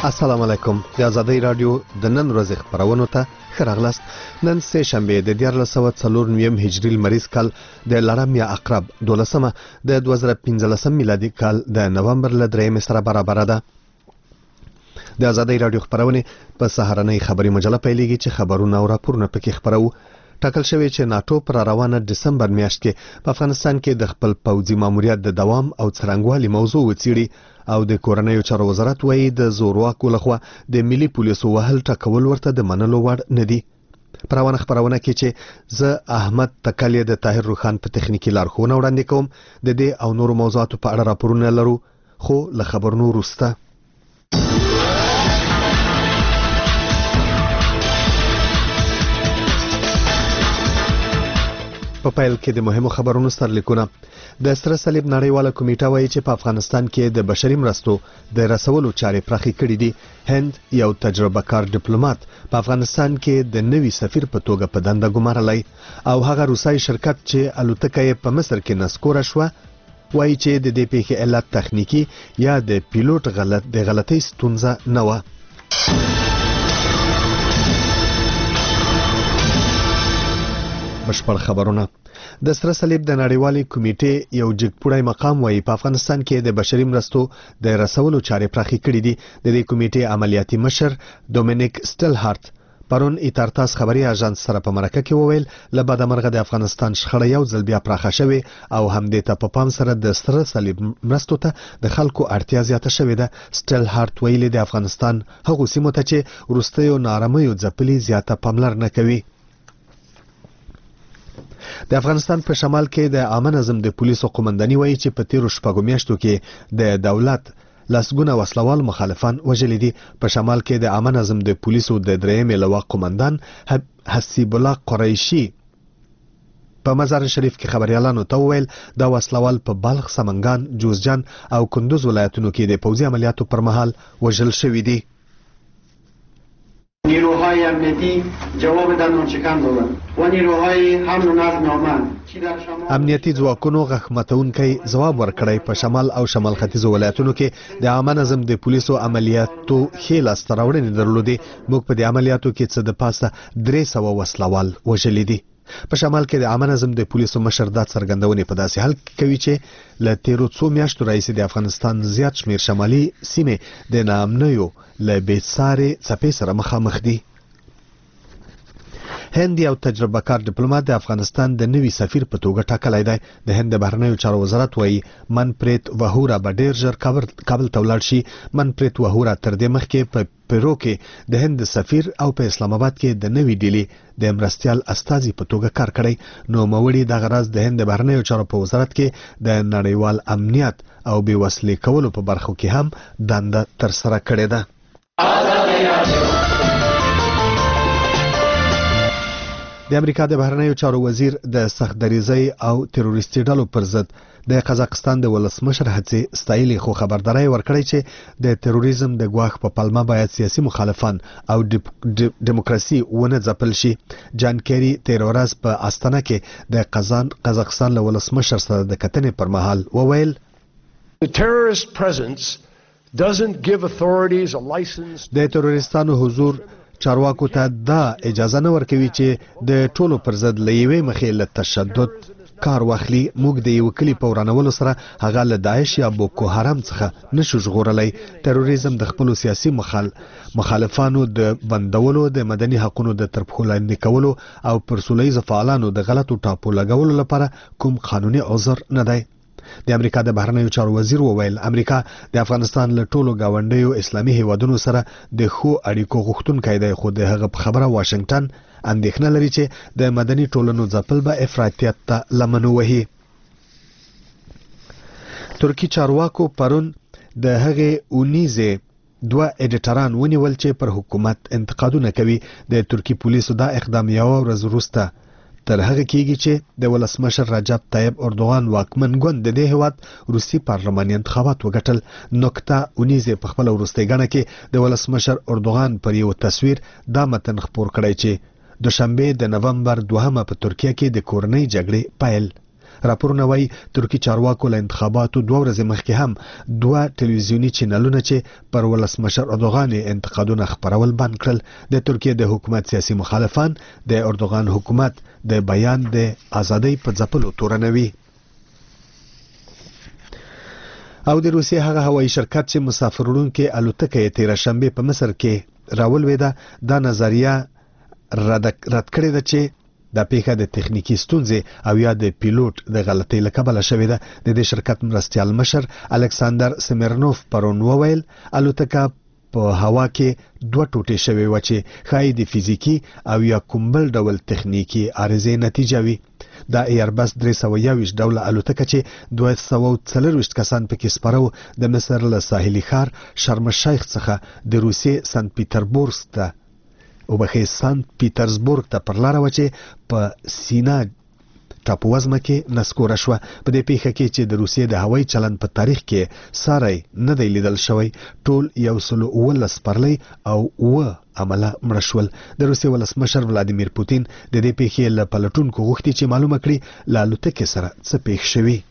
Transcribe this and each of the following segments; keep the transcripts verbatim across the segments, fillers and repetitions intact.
السلام علیکم. د آزادۍ رادیو د نن ورځې خبرونو ته ښه راغلاست. نن سه شنبه د دیارلس سوه څلور نویم هجري لمریز کال د لړم یا عقرب دولسمه د دوه زره پنځلسم میلادي کال د نومبر له درېیمې سره برابره ده. د آزادۍ رادیو خبرونه په سهارنۍ خبري مجله پیلېږي چې خبرونه او راپورونه پکې خبرو. ټاکل شوی چې ناتو پر روانه دسمبر میاشت کې په افغانستان کې د خپل پوځي ماموریت د دوام او څرنګوالي موضوع وڅېړي او د کورنیو چارو وزارت وایي د زورواکو لخوا د ملي پولیسو وهل ټاکول ورته د منلو وړ نه دي. په روانه خبرونه کې چې زه احمد تکلیه د طاهر روخان په تخنیکی لارښوونه وړاندې کوم. د دې او نورو موضوعاتو په اړه راپورونه لرو، خو له خبرونو وروسته په پیل کې د مهمو خبرونو سرلیکونه. د سره صلیب نړیواله کمیټه وایي چې په افغانستان کې د بشري مرستو د رسولو چارې پراخې کړې دي. هند یو تجربه کار ډیپلوماټ په افغانستان کې د نوي سفیر په توګه په دنده ګمارلی او هغه روسي شرکت چې الوتکه یې په مصر کې نسکوره شوه وایي چې د دې پیښې علت تخنیکی یا د پیلوټ غلط د غلطۍ ستونزه نه وه. بشپړ خبرونه. د سره صلیب د نړیوالې کمیټې یو جګپوړی مقام وایي په افغانستان کې د بشري مرستو د رسولو چارې پراخې کړې دي. د دې کمیټې عملیاتي مشر دومینیک سټلهارت پرون ایتارتاس خبري اژانس سره په مرکه کې وویل له بعد مرغه د افغانستان شخړه یو ځل بیا پراخه شوې او همدې ته په پام سره د سره صلیب مرستو ته د خلکو اړتیا زیاته شوې ده. سټلهارت ویلي د افغانستان هغو سیمو ته چې وروستیو ناارمیو ځپلي زیاته پاملرنه کوي. د افغانستان په شمال کې د عامه نظم د پولیسو قومنداني وایي چې په تیرو شپږو میاشتو کې د دولت لسګونه وسلوال مخالفان وژلي دي. په شمال کې د عامه نظم د پولیسو د درېیمې لوا قومندان حسیب الله قریشي په مزار شریف کې خبريالانو ته وویل دا وسلوال په بلخ، سمنګان، جوزجان او کندوز ولایتونو کې د پوځي عملیاتو پر مهال وژل شوي دي. نیروهای امنیتی جواب در نوچکان دادن و نیروهای امن و نظم آمن امنیتي ځواکونو غخمتونکي ځواب ورکړی. په شمال او شمال ختیځو ولایتونو کې د عامه نظم د پولیسو عملیاتو ښې لاسته راوړنې درلودې. موږ په دې عملیاتو کې څه د پاسه درې سوه وسلوال وژلي دي. په شمال کې د عامه نظم د پولیسو مشر دا څرګندونې په داسې حال کې کوي چې له تیرو څو میاشتو راهیسې د افغانستان زیات شمیر شمالي سیمې د ناامنیو له بېسارې څپې سره مخامخ دي. هند یو تجربه کار ډیپلوماټ د افغانستان د نوي سفیر په توګه ټاکلی دی. د هند د بهرنیو چارو وزارت وایي منپریت وهورا به ډیر ژر کابل ته ولاړ شي. منپریت وهورا تر دې مخکې په پیرو کې د هند سفیر او په اسلام آباد کې د نوي ډیلي د مرستیال استازي په توګه کار کړی. نو موړي دغه راز د هند د بهرنیو چارو په وزارت کې د نړیوال امنیت او بې وسلې کولو په برخو کې هم دنده ترسره کړې ده. د امریکا د بهرنیو چارو وزیر د سخت دریځۍ او تروریستي ډلو پر ضد د قزاقستان د ولسمشر هڅې ستایلې، خو خبرداری ورکړی چې د تروریزم د ګواښ په پلمه باید سیاسي مخالفان او دیموکراسي ونه ځپل شي. جان کیری تیر ورځ په استانه کې د قزان قزاقستان له ولسمشر سره د کتنې پر مهال وویل The terrorist presence doesn't give authorities a license. د تروریستانو حضور چارواکو ته دا اجازه نه ورکوي چې د ټولو پر ضد له یوې مخې له تشدد کار واخلي. موږ د یو کلی په ورانولو سره هغه له داعش یا بوکو حرام څخه نشو ژغورلی. تروریزم د خپلو سیاسي مخال مخالفانو د بندولو، د مدني حقونو د ترپښو لاندې کولو او پر سوله ییزو فعالانو د غلطو ټاپو لګولو لپاره کوم قانوني عذر نه دی. د امریکا د بهرنیو چارو وزیر وویل امریکا د افغانستان له ټولو گاونډیو اسلامي هیوادونو سره د ښو اړیکو غوښتونکی دی، خو د هغه په خبره واشنگټن اندېښنه لري چې د مدني ټولنو ځپل به افراطیت ته لمن ووهي. ترکی چارواکو پرون د هغې اونیزې دوه اډیټران ونیول چې پر حکومت انتقادونه کوي. د ترکی پولیسو دا اقدام یوه ورځ وروسته تر هغه کېږي چې د ولسمشر رجب طیب اردوغان واکمن ګوند د دې هیواد روسي پارلماني انتخابات وګټل. نکته اونیزې په خپله وروستۍ ګڼه کې د ولسمشر اردوغان پر یو تصویر دا متن خپور کړی چې دوشنبه د نومبر دوهمه په ترکیه کې د کورنۍ جګړې پیل. راپورونه وایي ترکي چارواکو له انتخاباتو دوه ورځې مخکې هم دوه ټلویزیوني چینلونه چې پر ولسمشر اردوغان انتقادونه خپرول بند کړل. د ترکیې د حکومت سیاسي مخالفان د اردوغان حکومت د بیان د ازادۍ په ځپلو تورنوي. او د روسیې هغه هوایي شرکت چې مسافر وړونکې الوتکه یې تېره شنبې په مصر کې راولوېده، دا نظریه رد کړې ده چې دا پیښه د تخنیکی ستونزې او یا د پیلوټ د غلطۍ له کبله شوې ده. د دې شرکت مرستیال مشر الکساندر سمیرنوف پرون وویل الوتکه په هوا کې دوه ټوټې شوې و چې ښایي د فزیکی او یا کوم بل ډول تخنیکی عارضې نتیجه وي. دا ایربس درې سوه یوویشت ډوله الوتکه چې دوه سوه څلرویشت کسان پکې سپاره د مصر له ساحلي ښار شرم الشیخ څخه د روسیې سنت پیټرزبورګ ته او بخې سنت پیټرزبورګ ته پر لاره و چې په سینا ټاپووزمه کې نسکوره شوه. په دې پیښه کې چې د روسیې د هوایي چلند په تاریخ کې ساری نه دی لیدل شوی، ټول یو سل اوولس سپرلۍ او اووه عمله مړه شول. د روسیې ولسمشر ولادیمیر پوتین د دې پیښې له پلټونکو غوښتي چې معلومه کړي له الوتکې سره څه پیښ شوي.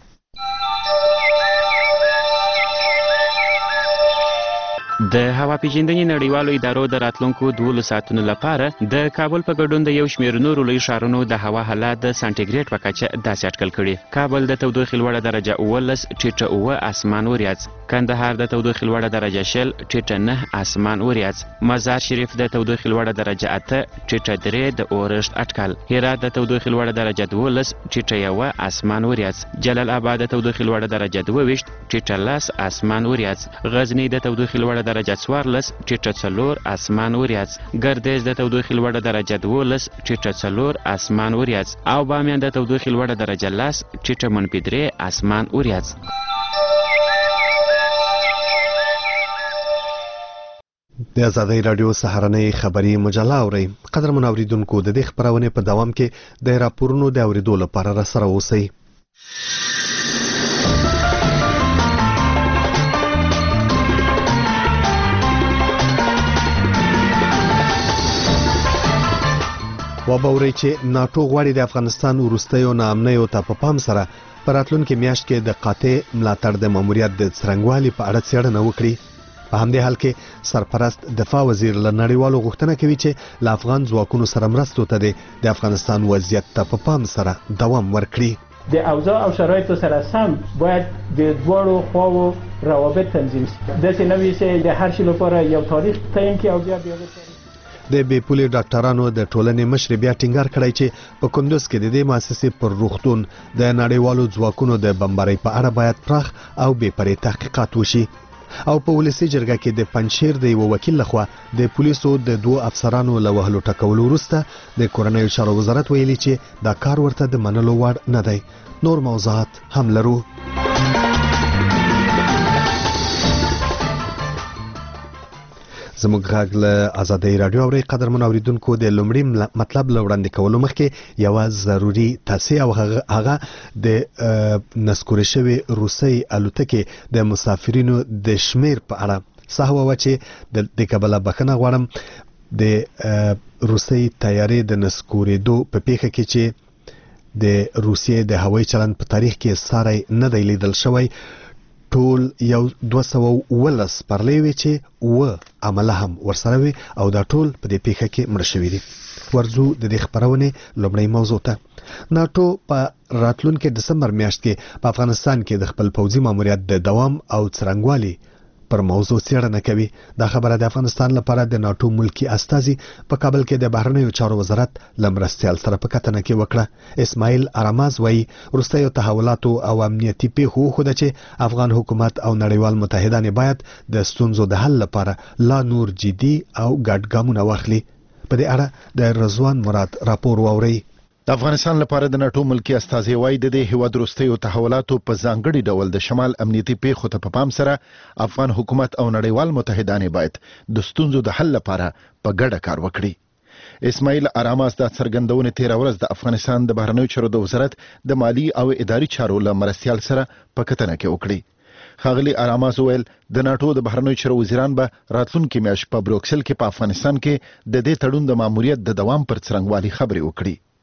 د هوا پیژندنې نړیوالو ادارو د راتلونکو دولس ساعتونو لپاره د کابل په ګډون د یو شمېر نورو لوی ښارونو د هوا حالات د سانټیګریډ په کچه داسې اټکل کړي. کابل د تودوخې لوړه درجه اوولس ټیټه اوه اسمان وریځ، کندهار د تودوخې لوړه درجه شل ټیټه نه اسمان وریځ، مزار شریف د تودوخې لوړه درجه اته ټیټه درې د اورښت اټکل، هرات د تودوخې لوړه درجه دولس ټیټه یوه اسمان وریځ، جلال آباد د تودوخې لوړه درجه دوه ویشت ټیټه لس اسمان وریځ، غزنی د تودوخې لوړه درجه څوارلس ټیټه څلور اسمان وریځ، ګردیز د تودوخې لوړه درجه دولس ټیټه څلور اسمان وریځ او بامیان د تودوخې لوړه درجه لس ټیټه منفي درې اسمان وریځ. د ازادۍ راډیو سهارنۍ خبري مجله اورئ. قدرمن اوریدونکو، د دې خبرونې په دوام کې د راپورونو د اوریدو لپاره راسره اوسئ. وبورئ چې ناټو غواړي د افغانستان وروستیو ناامنیو ته په پام سره په راتلونکي میاشت کې د قاطع ملاتړ د ماموریت د څرنګوالي په اړه څېړنه وکړي. په همدې حال کې سرپرست دفاع وزیر له نړیوالو غوښتنه کوي چې له افغان ځواکونو سره مرستو ته د افغانستان وضعیت ته په پام سره دوام ورکړي. د اوضاع او شرایطو سره سم باید د دواړو خواو روابط تنظیم شي. داسې نه وي چې د هر شي لپاره یو تاریخ تعیین کړي او بیا بیا د بې پولې ډاکټرانو د ټولنې مشر بیا ټینګار کړی چې په کندوز کې د دې مؤسسې پر روغتون د نړیوالو ځواکونو د بمبارۍ په اړه باید پراخ او بې پرې تحقیقات وشي. او په ولسي جرګه کې د پنځشیر د یو وکیل لخوا د پولیسو د دوه افسرانو له وهلو ټکولو وروسته د کورنیو چارو وزارت ویلي چې دا کار ورته د منلو وړ نه دی. نور موضوعات هم لرو. زموږ غږ له ازادۍ راډیو اورئ. قدرمن اوریدونکو، د لومړي مطلب له وړاندې کولو مخکې یوه ضروري توصیه او هغه د نسکورې شوې روسۍ الوتکې د مسافرینو د شمیر په اړه سهوه وه چې د دې کبله بخښنه غواړم. د روسۍ طیارې د نسکورېدو په پیښه کې چې د روسیې د هوایي چلند په تاریخ کې ساری نه دی لیدل شوی، ټول یو دوه سوه اوولس سپرلۍ وې چې اووه عمله هم ورسره وي او دا ټول په دې پیښه کې مړه شوي دي. ورځو د دې خبرونې لومړۍ موضوع ته. ناټو په راتلونکي ډسمبر میاشت کې په افغانستان کې د خپل پوځي ماموریت د دوام او څرنګوالي پر موضوع څېړنه کوي. دا خبره د افغانستان لپاره د ناټو ملکی استازي په کابل کې د بهرنیو چارو وزارت له مرستیال سره په کتنه کې وکړه. اسماعیل اراماز وایي وروستیو تحولاتو او امنیتي پیښو وښوده چې افغان حکومت او نړیوال متحدان باید د ستونزو د حل لپاره لا نور جدي او ګډ ګامونه واخلي. په دې اړه د رضوان مراد راپور واورئ. د افغانستان لپاره د ناټو ملکی استازي وایي د دې هیواد وروستیو تحولاتو په ځانګړي ډول د شمال امنیتي پیښو ته په پام سره افغان حکومت او نړیوال متحدان باید د ستونزو د حل لپاره په ګډه کار وکړي. اسماعیل اراماز د څرګندونې تیره ورځ د افغانستان د بهرنیو چارو د وزارت د مالی او اداري چارو له مرستیال سره په کتنه کې وکړي. ښاغلي اراماز وویل د ناټو د بهرنیو چارو وزیران به راتلونکي میاشت په بروکسل کې په افغانستان کې د دې تړون د ماموریت د دوام پر څرنګوالي خبرې وکړي.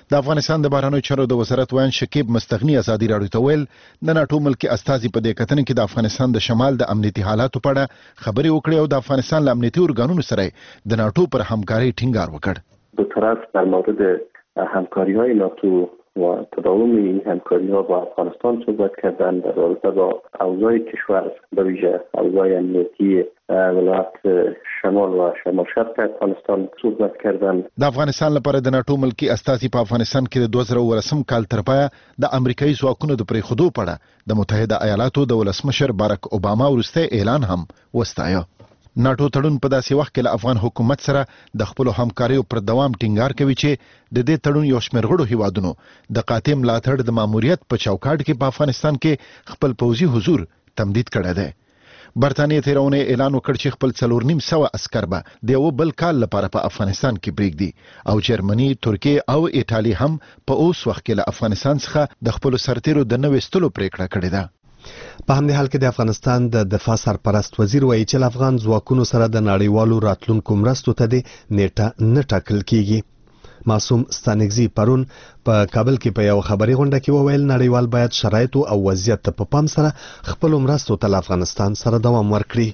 د افغانستان د بهرنیو چارو د وزارت وایي شکیب مستغنی ازادي راډیو ته ویل د ناتو ملکی استازي په دې کتنه کې د افغانستان د شمال د امنیتي حالاتو په اړه خبرې وکړې او د افغانستان له امنیتي ارګانونو سره د ناتو پر همکاري ټینګار وکړ. دو طرف در مورد همکاری‌های ناتو و تداوم این همکاری‌ها با افغانستان صحبت کردند در رابطه با اوضاع کشور به ویژه اوضاع امنیتی ولایت شمال و شمال شرق افغانستان صحبت کردند. د افغانستان لپاره د ناتو ملکی استازي په افغانستان کې د دوه زره ولسم کال تر پایه د امریکایي ځواکونو د پریښودو په اړه د متحده ایالاتو د ولسمشر بارک اوباما وروستی اعلان هم وستایه. ناتو تړون په داسې وخت کې له افغان حکومت سره د خپل همکاریو پر دوام ټینګار کوي چې د دې تړون یو شمېر غړو هیوادونو د قاطع ملاتړ د ماموریت په چوکاټ کې په افغانستان کې خپل پوځي حضور تمدید کړی دی. برتانیې تیرونه اعلان وکړ چې خپل څلور نیم سوه عسکر به د یو بل کال لپاره په افغانستان کې پرېږدي او جرمني، ترکیه او ایټالیا هم په اوس وخت کې له افغانستان څخه د خپل سرتیرو د نوې استلو پریکړه کړې ده. په همدې حال کې د افغانستان د دفاع سرپرست وزیر وایي چې له افغان ځواکونو سره د نړیوالو راتلونکو مرستو ته د نیټه نه ټاکل کیږي. معصوم ستانکزي پرون په کابل کې په یو خبري غونډه کې وویل نړیوال باید شرایط او وضعیت ته په پام سره خپل مرستو ته له افغانستان سره دوام ورکړي.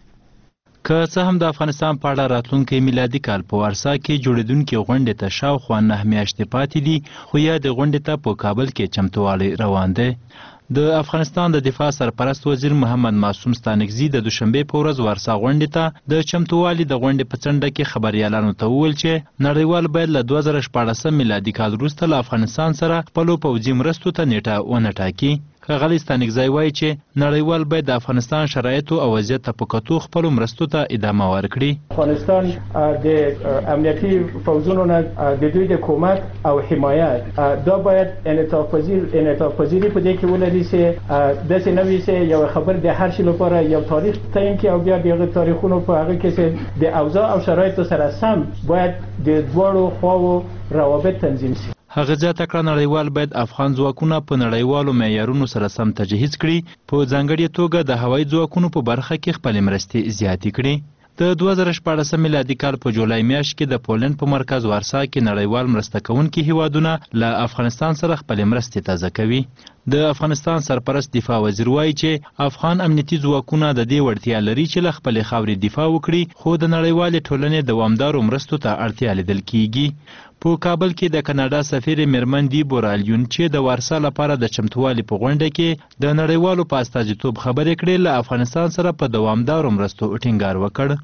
که څه هم د افغانستان په اړه راتلونکي میلادي کال په وارسا کې جوړیدونکي غونډې ته شاوخوا نه میاشتې پاتې دي خو یا د غونډې ته په کابل کې چمتووالی روان دی. د افغانستان د دفاع سرپرست وزیر محمد معصوم ستانکزي د دوشنبه په ورځ وارسا غونډې ته د چمتووالي د غونډې په څنډه کې خبريالانو ته وویل چې نړیوال باید له دوه زره شپاړسم میلادي کال وروسته له افغانستان سره خپلو پوځي مرستو ته نیټه ونه ټاکي. ښاغلی ستانکزی وایي چې نړیوال باید د افغانستان شرایطو او وضعیت ته په کتو خپلو مرستو ته ادامه ورکړي. افغانستان د امنیتي فوزونو نه د دوی د کومک او حمایت دا باید انعطاف پذیر انعطاف پذیری په دې کې ولري چې داسې نه وي چې یو خبر د هر شي لپاره یو تاریخ تعیین کړي او بیا دغه تاریخونو په هغه کې چې د اوضاع او شرایطو سره سم باید د دواړو خواو روابط تنظیم شي. هغه زیاته کړه نړیوال باید افغان ځواکونه په نړیوالو معیارونو سره سم تجهیز کړي په ځانګړې توګه د هوایي ځواکونو په برخه کې خپلې مرستې زیاتې کړي. د دوه زره شپاړسم میلادي کال په جولای میاشت کې د پولند په مرکز وارسا کې نړیوال مرسته کوونکي هیوادونه له افغانستان سره خپلې مرستې تازه کوي. د افغانستان سرپرست دفاع وزیر وایي چې افغان امنیتي ځواکونه د دې وړتیا لري چې له خپلې خاورې دفاع وکړي خو د نړیوالې ټولنې دوامدارو مرستو ته اړتیا لیدل کیږي. په کابل کې د کاناډا سفیر میرمن دی بورالیون چې د وارسا لپاره د چمتووالي په غونډه کې د نړیوالو په استازیتوب خبرې کړې له افغانستان سره په دوامدارو مرستو ټینګار وکړ.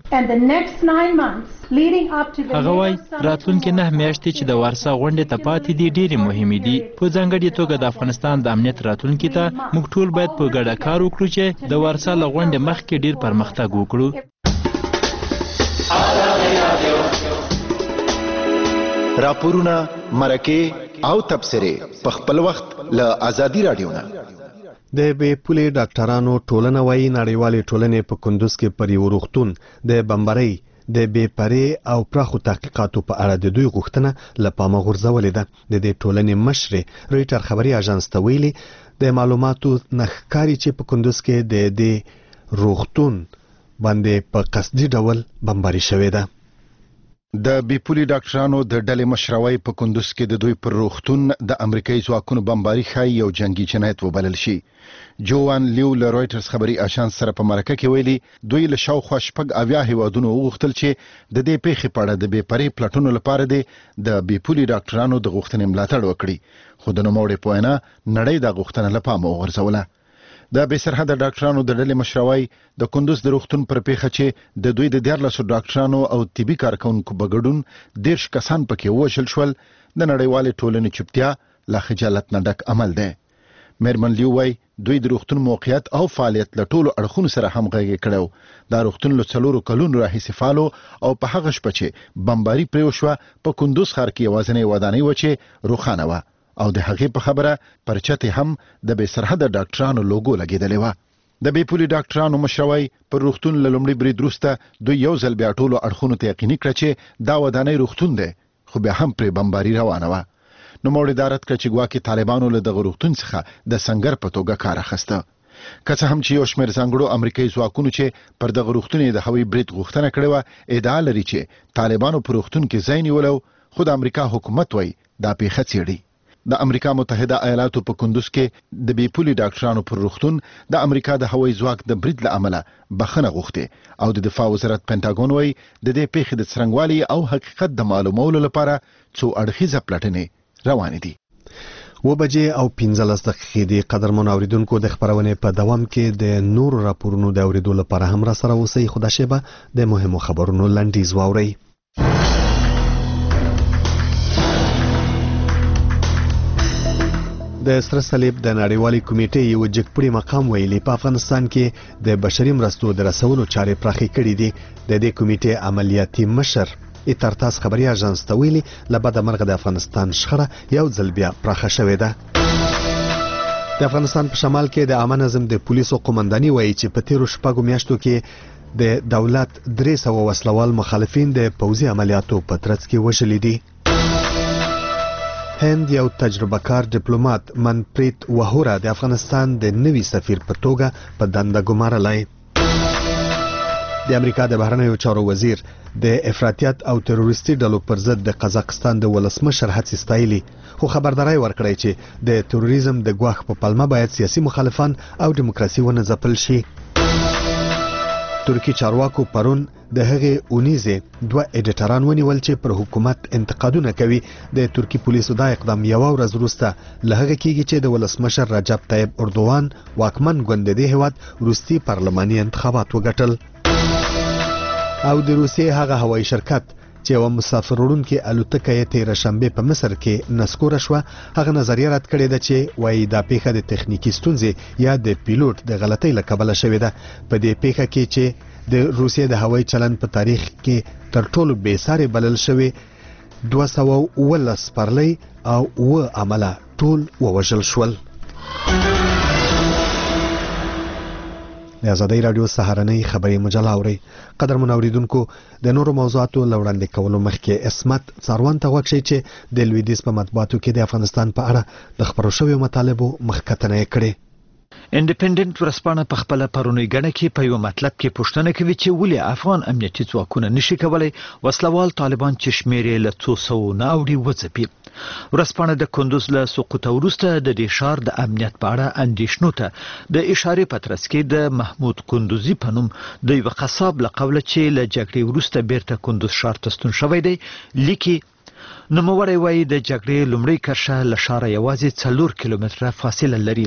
هغه وایي راتلونکي نه میاشتې چې د وارسا غونډې ته پاتې دي ډېرې مهمې دي. په ځانګړې توګه د افغانستان د امنیت راتلونکي ته موږ ټول باید په ګډه کار وکړو چې د وارسا له غونډې مخکې ډېر پرمختګ وکړو. راپورونه، مرکې او تبصرې په خپل وخت له ازادي راډیو نه. د بې پولې ډاکټرانو ټولنه وایي نړیوالې ټولنې په کندوز کې پر یو روغتون د بمبارۍ د بې پرې او پراخو تحقیقاتو په اړه د دوی غوښتنه له پامه غورځولې ده. د دې ټولنې مشرې رویټر خبري اژانس ته ویلي د معلوماتو نه ښکاري چې په کندوز کې د دې روغتون باندې په قصدي ډول بمباري شوې ده. د بیپولي ډاکټرانو د ډلې مشروي په کندوز کې د دوی پر روغتون د امریکایي ځواکونو بمباري ښایي یو جنگي جنایت وبلل شي. جوان لیو له رویټرز خبري اژانس سره په مرکه کې ویلي دوی له شاوخوا شپږ اویا هیوادونو وغوښتل چې د دې پیښې په اړه د بې پرې پلټونو لپاره د بیپولي ډاکټرانو د غوښتنې ملاتړ وکړي خو د نوموړي په وینا نړۍ د غوښتنه له پامه وغورځوله. د بې سرحده ډاکټرانو د ډلې مشروي د کندوز د روغتون پر پیښه چې د دوی د دیارلسو ډاکټرانو او طبي کارکونکو په ګډون دیرش کسان پکې ووژل شول د نړیوالې ټولنې چوپتیا له خجالت نه ډک عمل دی. میرمن لیو وایي دوی د روغتون موقعیت او فعالیت له ټولو اړخونو سره همغږي کړو. دا روغتون له څلورو کلونو راهیسې فعال او په هغه شپه چې بمباري پرې وشوه په کندوز ښار کې یوازینۍ ودانۍ وه چې روښانه وه او د هغې په خبره پر چتې هم د بې سرحده ډاکټرانو لوګو لګېدلې وه. د بیپولي ډاکټرانو مشروي پر روغتون له لومړي برید وروسته دوی یو ځل بیا ټولو اړخونو ته یقیني کړه چې دا ودانۍ روغتون دی خو بیا هم پرې بمباري روانه وه. نوموړي دا رد کړه چې ګواکې طالبانو له دغه روغتون څخه د سنګر په توګه کار اخیسته. که څه هم چې یو شمېر ځانګړو امریکایي ځواکونو چې پر دغه روغتون د هوایي برید غوښتنه کړې وه ادعا لري چې طالبانو په روغتون کې ځای نیولی خو د امریکا حکومت وایي دا پیښه څېړي. د امریکا متحده ایالاتو په کندوز کې د بې پولي ډاکټرانو پر روغتون د امریکا د هوایي ځواک د برید له امله بخښنه غوښتې او د دفاع وزارت پینټاګون وایي د دې پیښې د څرنګوالي او حقیقت د معلومولو لپاره څو اړخیزه پلټنې روانې دي. و بجې او پنځلس دقیقې دي. قدرمن اوریدونکو د خبرونې په دوام کې د نورو راپورونو د اوریدو لپاره هم را سره اوسئ. خو دا شیبه د مهمو خبرونو لنډیز واورئ. د سره صلیب د نړیوالې کمیټې یو جګپړی مقام ویلي په افغانستان کې د بشري مرستو د رسولو چارې پراخې کړې دي. د دې کمیټې عملیاتي مشر اترتاس خبري اژانس ته ویلي له بده مرغه د افغانستان شخړه یو ځل بیا پراخه شوې ده. د افغانستان په شمال کې د عامه نظم د پولیسو قومنداني وایي چې په تیرو شپږو میاشتو کې د دولت درې سوه وسلوال مخالفین د پوځي عملیاتو په ترڅ کې وژلي دي. هند یو تجربه کار ډیپلوماټ منپریت وهورا د افغانستان د نوي سفیر په توګه په دنده ګمارلی. د امریکا د بهرنیو چارو وزیر د افراطیت او تروریستي ډلو پر ضد د قزاقستان د ولسمشر هڅې ستایلي، خو خبرداری ورکړی چې د تروریزم د ګواښ په پلمه باید سیاسي مخالفان او دیموکراسي ونه ځپل شي. ترکی چارواکو پرون د هغې اونیزې دوه ایډیټران ونیول چې پر حکومت انتقادونه کوي. د ترکی پولیسو دا اقدام یوه ورځ وروسته له هغه کېږي چې د ولسمشر رجب طیب اردوان واکمن ګوند د دې هیواد وروستي پارلماني انتخابات وګټل. او د روسیې هغه هوایي شرکت چې یوه مسافر وړونکې الوتکه یې تېره شنبې په مصر کې نسکوره شوه، هغه نظریه رد کړې ده چې وایي دا پیښه د تخنیکي ستونزې یا د پیلوټ د غلطۍ له کبله شوې ده. په دې پیښه کې چې د روسیې د هوایي چلند په تاریخ کې تر ټولو بې سارې بلل شوې دوه سوه اوولس سپرلۍ او اوه عمله ټول ووژل شول. د ازادۍ راډیو سهارنۍ خبري مجله اورئ. قدرمن اوریدونکو د نورو موضوعاتو له وړاندې کولو مخکې اسمت څاروان ته غوږ شئ چې د لویدیځ په مطبوعاتو کې د افغانستان په اړه د خپرو شویو مطالبو مخکتنه یې کړې. انډیپندنت ورځپاڼه په خپله پرونی ګڼه کې په یو مطلب کې پوښتنه کوي چې ولې افغان امنیتي ځواکونه نشي کولی وسلوال طالبان چې شمېر یې له څو سوو نه اوړي وځپي. ورځپاڼه د کندوز له سقوطه وروسته د دې ښار د امنیت په اړه اندېښنو ته د اشارې په ترڅ کې د محمود کندوزي په نوم د یوه قصاب له قوله چې له جګړې وروسته بیرته کندوز ښار ته ستون شوی دی لیکي. نوموړی وایي د جګړې لومړۍ کرښه له ښاره یوازې څلور کیلومتره فاصله لري.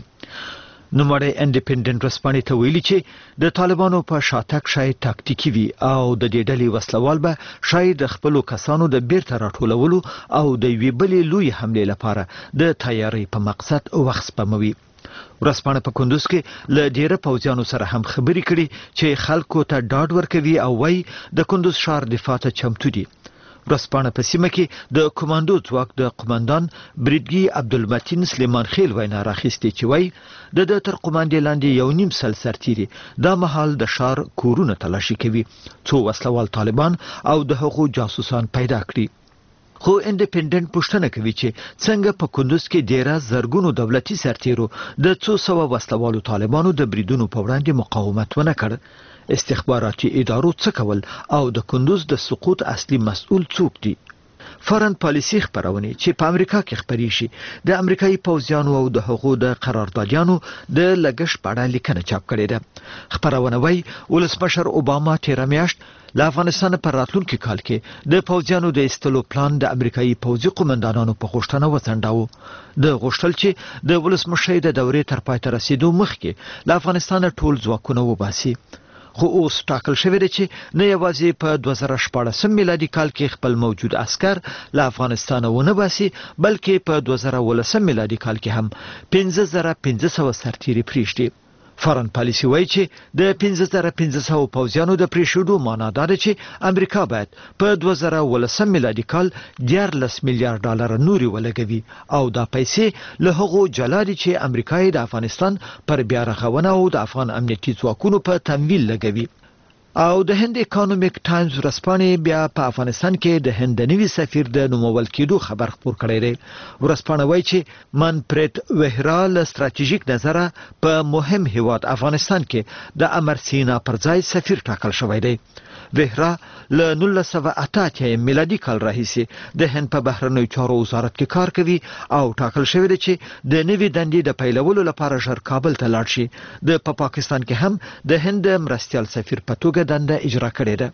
نوموړی انډیپندنت ورځپاڼې ته ویلي چې د طالبانو په شاتګ شاید تاکتیکي وي او د دې ډلې وسلوال به شاید د خپلو کسانو د بیرته راټولولو او د یوې بلې لویې حملې لپاره د تیاری په مقصد وخت سپموي. ورځپاڼه په کندوز کې له ډیره پوځیانو سره هم خبرې کړي چې خلکو ته ډاډ ورکوي او وایي د کندوز ښار دفاع ته چمتو دي. ورځپاڼه په سیمه کې د کمانډو ځواک د قومندان بریدګي عبدالمتین سلیمان خیل وینا راخیستې چې وایي د ده تر قوماندې لاندې یو نیم سل سرتیري دا مهال د ښار کورونه تلاشي کوي څو وسلوال طالبان او د هغو جاسوسان پیدا کړي. خو انډیپندنت پوښتنه کوي چې څنګه په کندوز کې ډیره زرګونو دولتي سرتیرو د څو سوه وسلوالو طالبانو د بریدونو په وړاندې مقاومت ونه کړ. استخباراتي ادارو څه کول او د کندوز د سقوط اصلي مسؤل څوک دي؟ فارن پالیسي خبرونه چې په امریکا کې خبري شي د امریکایي پوځیانو او د هغو د قراردادیانو د لګښت په اړه لیکنه چاپ کړې ده. خبرونه وايي ولسمشر اوباما تیر میاشت له افغانستان پر راتلونکي کال کې د پوځیانو د ایستلو پلان د امریکایي پوځي قومندانانو په غوښتنه وڅنډاوه. د غوښتل چې د ولسمشر د دورې تر پای ته رسیدو مخکې له افغانستان ټول ځواکونه وباسي. خو اوس ټاکل شوی دی چې نه یوازې په دوه زره شپاړسم میلادي کال کې خپل موجود عسکر له افغانستان ونه باسي بلکې په دوه زره اوولسم میلادي کال کې هم پنځه زره پنځه سوه سرتیري پریږدي. فارن پالیسي وایي چې د پنځه زره پنځه سوه پوځیانو د پریښودو معنا دا ده چې امریکا باید په دوه زره اوولسم میلادي کال دیارلس میلیارډ ډالر نورې ولګوي او دا پیسې له هغو جلا دي چې امریکا یې د افغانستان پر بیا رغونه او د افغان امنیتي ځواکونو په تمویل لګوي. او د هند اکانومیک ټایمز ورځپاڼې بیا په افغانستان کې د هند نوي سفیر د نومول کېدو خبر خپور کړی دی. ورځپاڼه وایي چې منپریت وهرا له ستراتیژیک نظره په مهم هیواد افغانستان کې د امر سینا پر ځای سفیر ټاکل شوی دی. وهرا له نولس سوه اته اتیا میلادي کال راهیسې د هند په بهرنیو چارو وزارت کې کار کوي او ټاکل شوی دی چې د نوې دندې د پیلولو لپاره ژر کابل ته لاړ شي. د په پا پاکستان کې هم د هند مرستیال سفیر په توګه دنده اجرا کړې ده.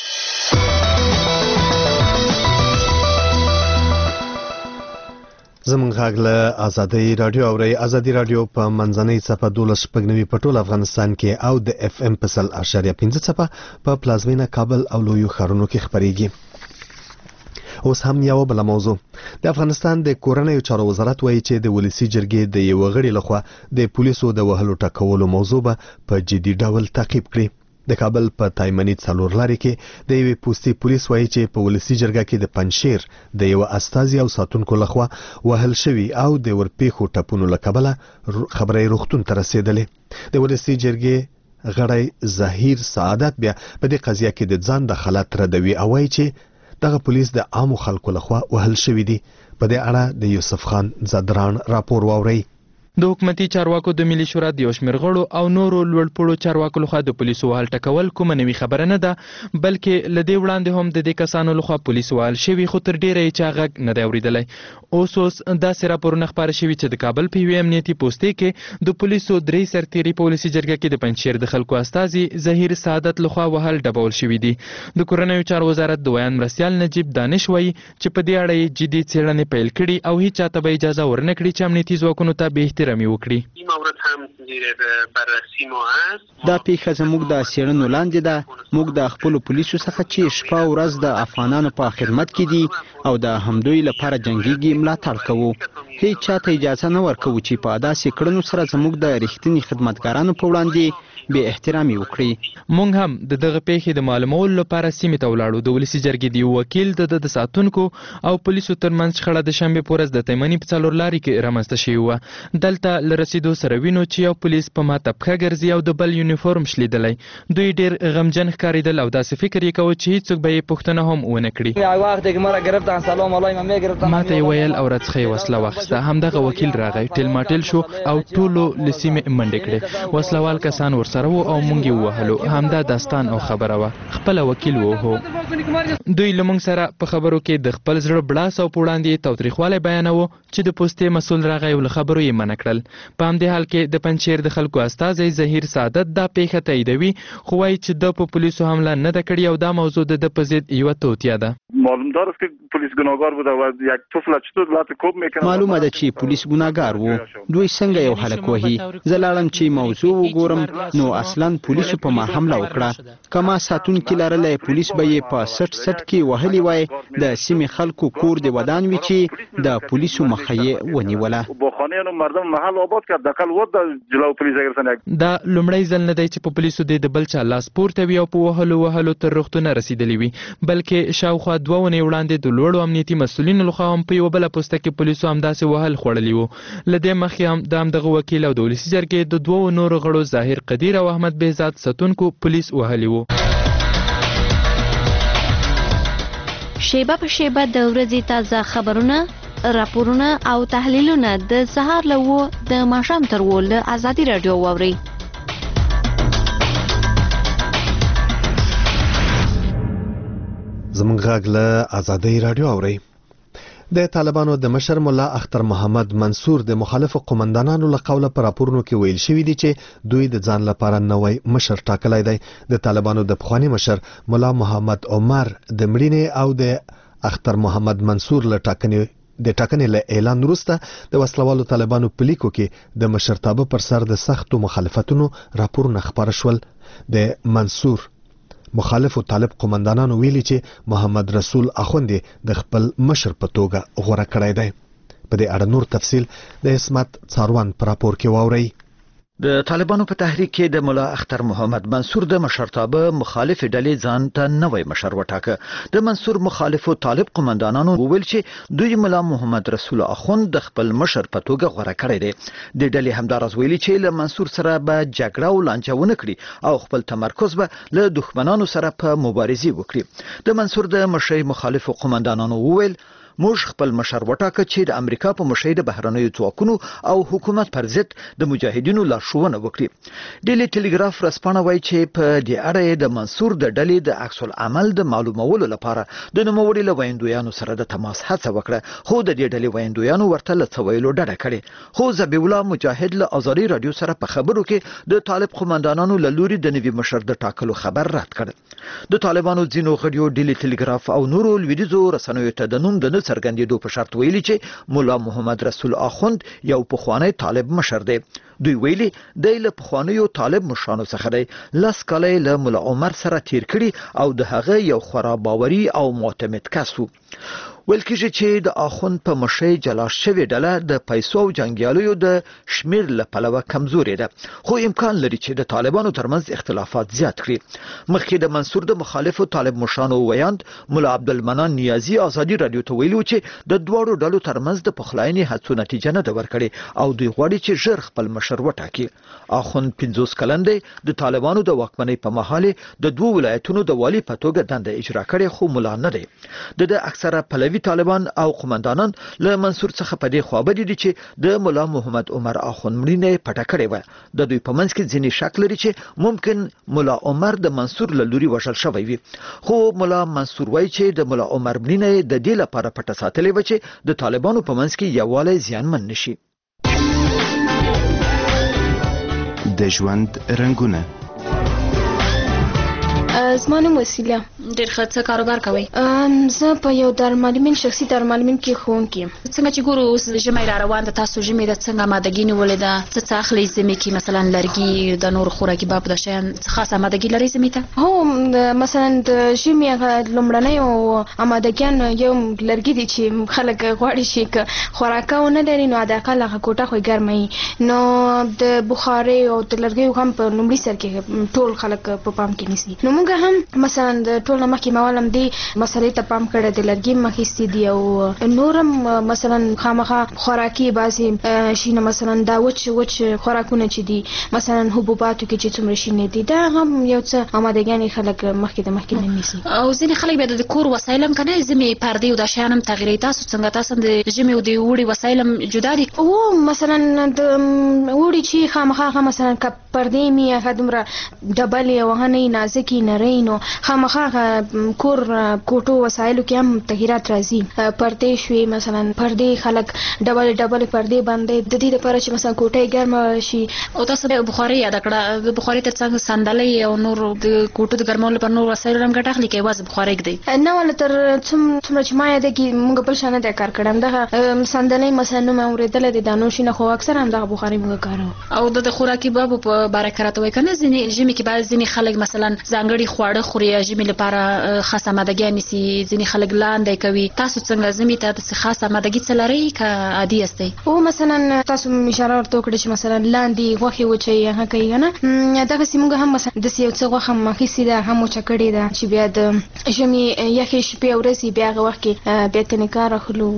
زمونږ غږ له ازادي رادیو اوري. ازادي رادیو په منځنۍ څپه دولس شپږ نوي په ټول افغانستان کې او د اف ام په سل اشاریه پنځه څپه په پلازمینه کابل او لویو ښارونو کې خپرېږي. اوس هم یو بل موضوع. د افغانستان د کورنیو چارو وزارت وایي چې د ولسی جرګې د یو غړي لخوا د پولیسو د وهلو ټکولو موضوع به په جدي ډول تعقیب کړي. د کابل په تایمنی څلور لارې کې د یوې پوستي پولیس وایي چې په ولسی جرګه کې د پنشیر د یو استازي او ساتونکو لخوا وهل شوی او د ورپېښو ټپونو له کبله خبرې روغتون ته رسېدلې. د ولسی جرګې غړی ظهیر سعادت بیا په دې قضیه کې د ځان دخالت ردوي او وایي چې دغه پولیس د عامو خلکو لخوا وهل شوی دی. په دې اړه د یوسف خان زدران راپور واوري. د حکومتي چارواکو د ملي شورا د یو شمېر غړو او نورو لوړپوړو چارواکو لخوا د پولیسو وهل ټکول کومه نوې خبره نه ده، بلکې له دې وړاندې هم د دې کسانو لخوا پولیس وهل شوي، خو تر ډیره یې چا غږ نه دی اورېدلی. اوس اوس داسې راپورونه خپاره شوي چې د کابل په یوې امنیتي پوستې کې د پولیسو درې سرتیري په ولسي جرګه کې د پنجشیر د خلکو استازي ظهیر سعادت لخوا وهل ډبول شوي دي. د کورنیو چارو وزارت د ویان مرستیال نجیب دانش وایي چې په دې اړه یې جدي څېړنې پیل کړي او هیڅ چاته به اجازه ورنه کړي چې امنیتي ځواکونو ته بې احترامي وکړي. دا پیښه زموږ د څېړنو لاندې ده. موږ د خپل پولیسو څخه چې شپه او ورځ د افغانانو په خدمت کې دي او د همدوی لپاره جنگيږي ملاتړ کوو. هیڅ چاته اجازه نه ورکوو چې په داسې کړنو سره زموږ د رښتینی خدمتګارانو په وړاندې بې احترامي وکړي. مونږ هم د دغه پیښې د معلومولو لپاره سیمې ته ولاړو. د ولسي جرګې د یو وکیل د د ساتونکو او پولیسو ترمنځ شخړه د شنبې په ورځ د تیمني په څلور لارې کې رامنځته شوې وه. دلته له رسیدو سره وینو چې یو پولیس په ماته پښه ګرځي او د بل یونیفورم شلیدلی. دوی ډېر غمجن ښکارېدل او داسې فکر یې کوه چې هیڅوک به یې پوښتنه هم ونه کړي. ماته یې ویل او راڅخه یې وسله واخیسته. همدغه وکیل راغی، ټیل ماټیل شو او ټولو له سیمې منډې کړې. وسلوال کسان ورسره وو او مونږ یې ووهلو. همدا داستان او خبره وه. خپله وکیل ووهو. دوی له مونږ سره په خبرو کې د خپل زړه بړاس او په وړاندې یې تاوتریخوالی بیانوه چې د پوستې مسؤل راغی او له خبرو یې منع کړل. په همدې حال کې د پنجشیر د خلکو استازی ظهیر سعادت دا پیښه تاییدوي، خو وایي چې د په پولیسو حمله نه ده کړې او دا موضوع د ده په ضد یوه توطیه ده. معلومه ده چې پولیس ګناهګار وو. دوی څنګه یو هلک وهي؟ زه لاړم چې موضوع وګورم نو اصلا پولیسو په ما حمله وکړه. کما ساتونکي لرلی پولیس به یې په سټ سټ کې وهلی وای. د سیمې خلکو کور د ودان وي چې د پولیسو مخه یې ونیوله. دا لومړی ځل نه دی چې په پولیسو د بل چا لاس پورته وي او په وهلو وهلو تر روغتونه رسیدلی وي، بلکې شاوخوا دوه اونۍ وړاندې د لوړو امنیتي مسؤلینو لخوا هم په یوه بله پوسته کې پولیسو همداسې وهل خوړلي وو. له دې مخکې هم د همدغه وکیل او د ولسي جرګې د دوو نورو غړو ظاهر قدیر او احمد بهزاد ساتونکو پولیس وهلي وو. شیبه په شیبه د ورځې تازه خبرونه، راپورونه او تحلیلونه د سهار له اوه د ماښام تر اوه له ازادي راډیو واورئ. زمونږ غږ له ازادي راډیو اورئ. د طالبانو د مشر مولا اختر محمد منصور د مخالفو قومندانانو له قوله پر راپورونو کې ویل شوی دی چې دوی د ځان لپاره نوی مشر ټاکلی دی. د طالبانو د پخوانی مشر مولا محمد عمر د مړینې او د اختر محمد منصور له ټاکنې د ټاکنې له اعلان وروسته د وسلوالو طالبانو په لیکو کې د مشرتابه پر سر د سختو مخالفتونو راپورونه خپاره شول. د منصور مخالفو طالب قومندانانو ویلي چې محمد رسول اخوندي د خپل مشر په توګه غوره کړی دی. په دې اړه نور تفصیل د اسمت څاروان پر راپور کې واورئ. د طالبانو په تحریک کې د مولا اختر محمد منصور د مشرتابه مخالف ډلې ځان ته نوی مشر وټاکه. د منصور مخالفو طالب قومندانانو وویل چې دوی مولا محمد رسول اخوند د خپل مشر په توګه غوره کړی دی. د ډلې همداراز ویلي چې له منصور سره به جګړه او لانجه ونه کړي او خپل تمرکز به له دښمنانو سره په مبارزې وکړي. د منصور د مشرۍ مخالفو قومندانانو وویل موږ خپل مشر وټاکه چې د امریکا په مشرۍ د بهرنیو ځواکونو او حکومت پر ضد د مجاهدینو لارښوونه وکړي. ډیلی ټلګراف ورځپاڼه وایي چې په دې اړه د منصور د ډلې د عکس العمل د معلومولو لپاره د نوموړي له ویندویانو سره د تماس هڅه وکړه، خو د دې ډلې ویندویانو ورته له څه ویلو ډډه کړې. خو ذبیح الله مجاهد له ازادي رادیو سره په خبرو کې د طالب قومندانانو له لوري د نوي مشر د ټاکلو خبر رد کړ. د طالبانو ځینو غړیو ډیلی ټلګراف او نورو لویدیځو رسنیو ته د نوم د نه څرګندېدو په شرط ویلي چې مولا محمد رسول اخوند یو پخوانی طالب مشر دی. دوی ویلي دی له پخوانیو طالب مشرانو څخه دی، لس کاله یې له ملا عمر سره تیر کړي او د هغه یو خورا باوري او معتمد کس و. ویل کېږي چې د اخوند په مشرۍ جلا شوې ډله د پیسو او جنګیالیو د شمیر له پلوه کمزورې ده، خو امکان لري چې د طالبانو ترمنځ اختلافات زیات کړي. مخکې د منصور د مخالفو طالب مشرانو ویاند ملا عبدالمنان نیازي ازادي رادیو ته ویلي چې د دواړو ډلو ترمنځ د پخلاینې هڅو نتیجه نه ده ورکړې او دوی غواړي چې ژر خپل مشر وټاکي. اخوند پنځوس کلن دی، د طالبانو د واکمنۍ په مهال د دوو ولایتونو د والي په توګه دنده اجرا کړې، خو ملا نه دی. د د اکثره پلوي طالبان او قومندانان له منصور څخه په دې خوا بدي دي چې د مولا محمد عمر اخوند مړینه پټه کړې وه. د دوی په منځ کې ځینې شک لري چې ممکن مولا عمر د منصور له لوري وژل شوی وي، خو مولا منصور وایي چې د مولا عمر مړینه د دې لپاره پټه ساتلې وه چې د طالبانو په منځ کې یووالی زیانمن نشي. د ژوند رنګونه. زما نوم وسیله. ډېر ښه. څه کاروبار کوئ؟ زه په یو دارالمعلمین شخصي دارالمعلمین کې ښوونکې یم. څنګه چې ګورو اوس ژمی را روان ده، تاسو ژمی د څنګه آمادګي نیولې ده؟ څه څه اخلئ ژمي کې؟ مثلا لرګي، د نور خوراکي باب د شیان، څه خاص آمادګي لرئ ژمي ته؟ هو مثلا د ژمي هغه لومړنۍ آمادګیان یو لرګي دي چې خلک غواړي چې که خوراکه ونه لري نو حداقل هغه کوټه خو یې ګرمه وي. نو د بخارۍ او د لرګیو هم په لومړي سر کې ټول خلک په پام کې نیسي. نو موږ هم مثلا د ټول نه مخکې ما ولم دې مسلې ته پام کړی، د لرګي مخ ایستي دي او نورم مثلا خامخا خوراکي بعضې شینه مثلا دا وچ وچ خوراکونه چې دي مثلا حبوباتو کې چې څومره شینې دي دا هم یو څه آمادګیانې خلک مخکې د مخکې نه نیسي. او ځینې خلک بیا د کور وسایل هم که نه ژمي پردې او دا شیان هم تغیروي. تاسو څنګه؟ تاسو هم د ژمي او د اوړي وسایل هم جدا دي؟ او مثلا د اوړي چې خامخا هغه مثلا که پردې مې هغه دومره ډبلې او هغه نه نازکې نرۍ نو خامخا کور کوټو وسایلو کې هم تغیرات راځي. پردې شوې مثلا پردې خلک ډبل ډبل پردې باندې د دې لپاره چې مثلا کوټه ګرمه شي. او تاسو به بخاري یاد کړه، د بخاري تر څنګ صندلۍ او نور د کوټو د ګرمولو لپاره نور وسایل هم ګټه اخلي، کې واز بخاري کېږي نه ولا تر څومره چې ما یاد کې موږ بل شانه د کار کړم دغه صندلۍ مثلا نو مې اوریدل د دانو شینه خو اکثر هم دغه بخاري موږ کارو. او د خوراکي باب په برکت وای کنه ځینې ژمي کې بعض ځینې خلک مثلا ځانګړي خواړه خوري ژمي لپاره خاصه آمادګي نیسي، ځینې خلک لاندې کوي. تاسو څنګه ژمي ته د خاصه آمادګي څه لرئ که عادي یاستئ؟ او مثلا تاسو اشاره ورته وکړه چې مثلا لاندې غوښې وچوي هغه کوي که نه دغسې موږ هم مثلا داسې یو څه غوښه هم اخیستې ده هم وچه کړې ده چې بیا د ژمي یخې شپې او ورځې بیا هغه وخت کې بیا ترې کار اخلو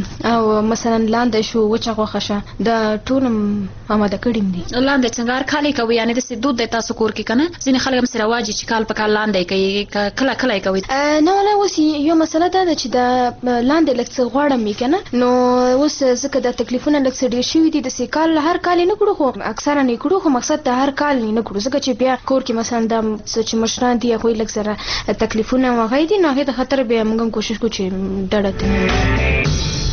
او مثلا لاندې شو وچه غوښه شه د ټول آماده کړي دي. لاندې څنګه هر کال یې کوي؟ یعنې داسې دود دی تاسو کور کې که نه؟ ځینې خلک همسې رواج چې کال په کال لاندې کوي، کله کله یې کوي؟ نه ولا اوس یو مسله دا ده چې د لاندې لږ څه غواړم یې که نه نو اوس ځکه د تکلیفونه لږ څه ډېر شوي دي داسې کال هر کال یې نه کړو خو اکثره نه یې کړو خو مقصد د هر کال یې نه کړو ځکه چې بیا کور کې مثلا دا څه چې مشران دي هغوی لږ سره تکلیفونه او هغه دي نو هغې د خطر بیا موږ هم کوشش کوو چې ډډه ترې.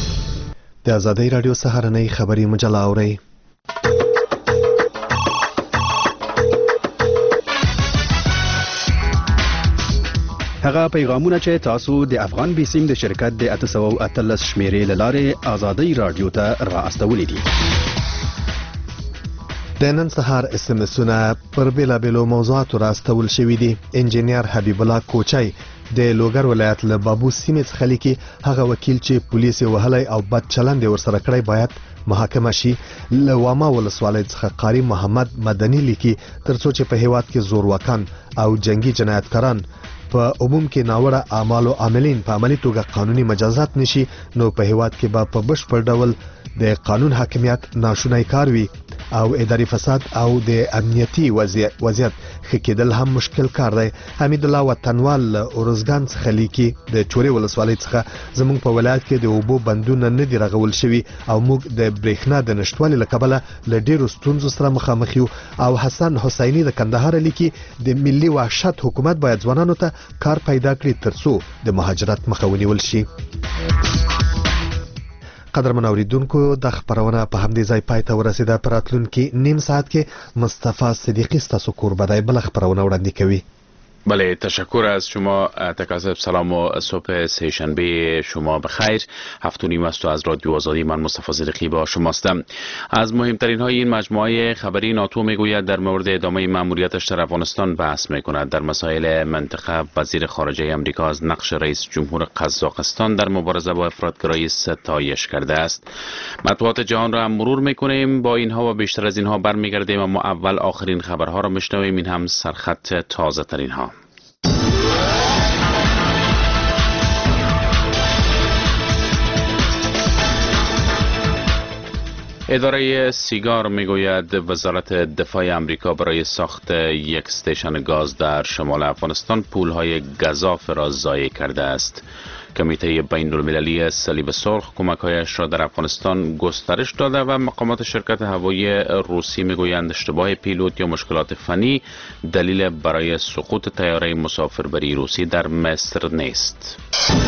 د ازادۍ راډیو سهارنۍ خبري مجله اورئ. هغه پیغامونه چې تاسو د افغان بیسیم د شرکت د اته سوه او اتلس شمیرې له لارې ازادۍ راډیو ته را استولې دي. د نن سهار اس ام اسونه پر بیلابیلو موضوعاتو را استول شوي دي. انجینیر حبیب الله کوچای د لوګر ولایت له بابو سیمې څخه لیکي هغه وکیل چې پولیس یې وهلی او بد چلند یې ورسره کړی باید محاکمه شي. له واما ولسوالۍ څخه قاری محمد مدني لیکي ترڅو چې په هیواد کې زورواکان او جنگي جنایتکاران په عموم کې ناوړه اعمال او عاملین په عملي توګه قانوني مجازات نشي نو په هیواد کې به په بشپړ ډول د قانون حاکمیت ناشونی کار وي او اداري فساد او د امنیتي وضعیت ښه کېدل هم مشکل کار دی. حمید الله وطنوال اورزګان څخه لیکي د چورې ولسوالۍ څخه زموږ په ولایت کې د اوبو بندونه نه دي رغول شوي او موږ د برېښنا د نشتوالي له کبله له ډېرو ستونزو سره مخامخ یو. او حسن حسیني د کندهار لیکي د ملي وحشت حکومت باید ځوانانو ته کار پیدا کړي ترڅو د مهاجرت مخه ونیول شي. قدرمن اوریدونکو د خبرونه په همدې ځای پای ته ورسیده. په راتلونکي نیم ساعت کې مصطفی صدیقی ستاسو کوربدای بل خبرونه وړاندې کوي. بله، تشکر از شما تکاسب. سلام و صبح سه‌شنبه شما بخیر. هفت و نیم است و از رادیو آزادی من مصطفی صدیقی با شما هستم. از مهمترین های این مجموعه خبری ناتو میگوید در مورد ادامه مأموریتش در افغانستان بحث میکند. در مسائل منطقه وزیر خارجه آمریکا از نقش رئیس جمهور قزاقستان در مبارزه با افراطگرایی ستایش کرده است. مطبوعات جهان را هم مرور میکنیم. با اینها و بیشتر از اینها برمیگردیم، اما اول آخرین خبرها را میشنویم. این هم سرخط تازه ترین ها. اداره سیگار میگوید وزارت دفاع آمریکا برای ساخت یک استیشن گاز در شمال افغانستان پولهای گزاف را ضایع کرده است. کمیته بین المللی صلیب سرخ کمک‌هایش را در افغانستان گسترش داده و مقامات شرکت هوایی روسی میگویند اشتباه پیلوت یا مشکلات فنی دلیل برای سقوط طیاره مسافربری روسی در مصر نیست.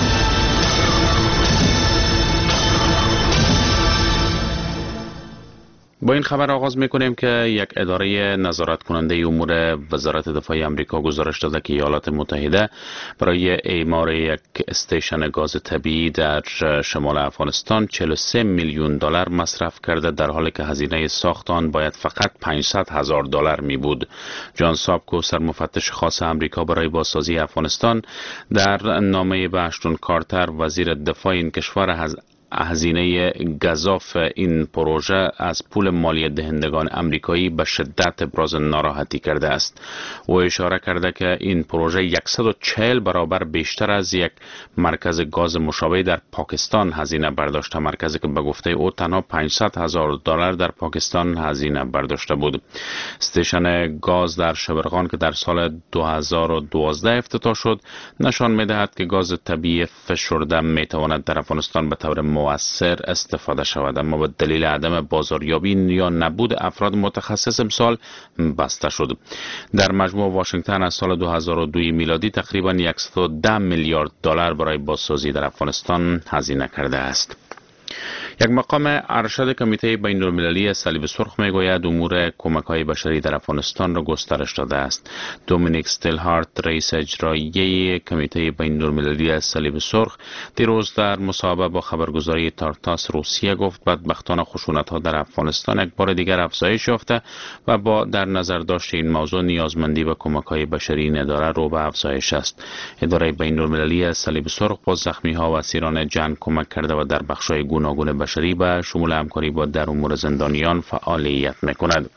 با این خبر آغاز میکنیم که یک اداره نظارت کننده امور وزارت دفاع آمریکا گزارش داده که ایالات متحده برای اعمار یک استیشن گاز طبیعی در شمال افغانستان چهل و سه میلیون دلار مصرف کرده، در حالی که هزینه ساخت آن باید فقط پانصد هزار دلار می بود. جان سابکو، سرمفتش خاص آمریکا برای بازسازی افغانستان، در نامه به اشتون کارتر وزیر دفاع این کشور هزینه گزاف این پروژه از پول مالی دهندگان امریکایی به شدت ابراز ناراحتی کرده است. او اشاره کرده که این پروژه صد و چهل برابر بیشتر از یک مرکز گاز مشابه در پاکستان هزینه برداشته، مرکزی که به گفته او تنها پانصد هزار دلار در پاکستان هزینه برداشته بود. استیشن گاز در شبرغان که در سال دو هزار و دوازده افتتاح شد نشان می‌دهد که گاز طبیعی فشرده می‌تواند در افغانستان به طور مؤثر استفاده شود، اما به دلیل عدم بازاریابی یا نبود افراد متخصص امسال بسته شد. در مجموع واشنگتن از سال دو هزار و دو میلادی تقریبا صد و ده میلیارد دلار برای بازسازی در افغانستان هزینه کرده است. یک مقام ارشد کمیته بین المللی صلیب سرخ میگوید امور کمک‌های بشری در افغانستان را گسترش داده است. دومینیک استلهارت، رئیس اجرایی کمیته بین المللی صلیب سرخ، دیروز در مصاحبه با خبرگزاری تارتاس روسیه گفت بدبختانه خشونت‌ها در افغانستان یک بار دیگر افزایش یافته و با در نظر داشت این موضوع نیازمندی به کمک‌های بشری این اداره رو به افزایش است. اداره بین المللی صلیب سرخ با زخمی‌ها و اسیران جنگ کمک کرده و در بخش‌های گوناگون بشری به شمول همکاری با در امور زندانیان فعالیت میکند.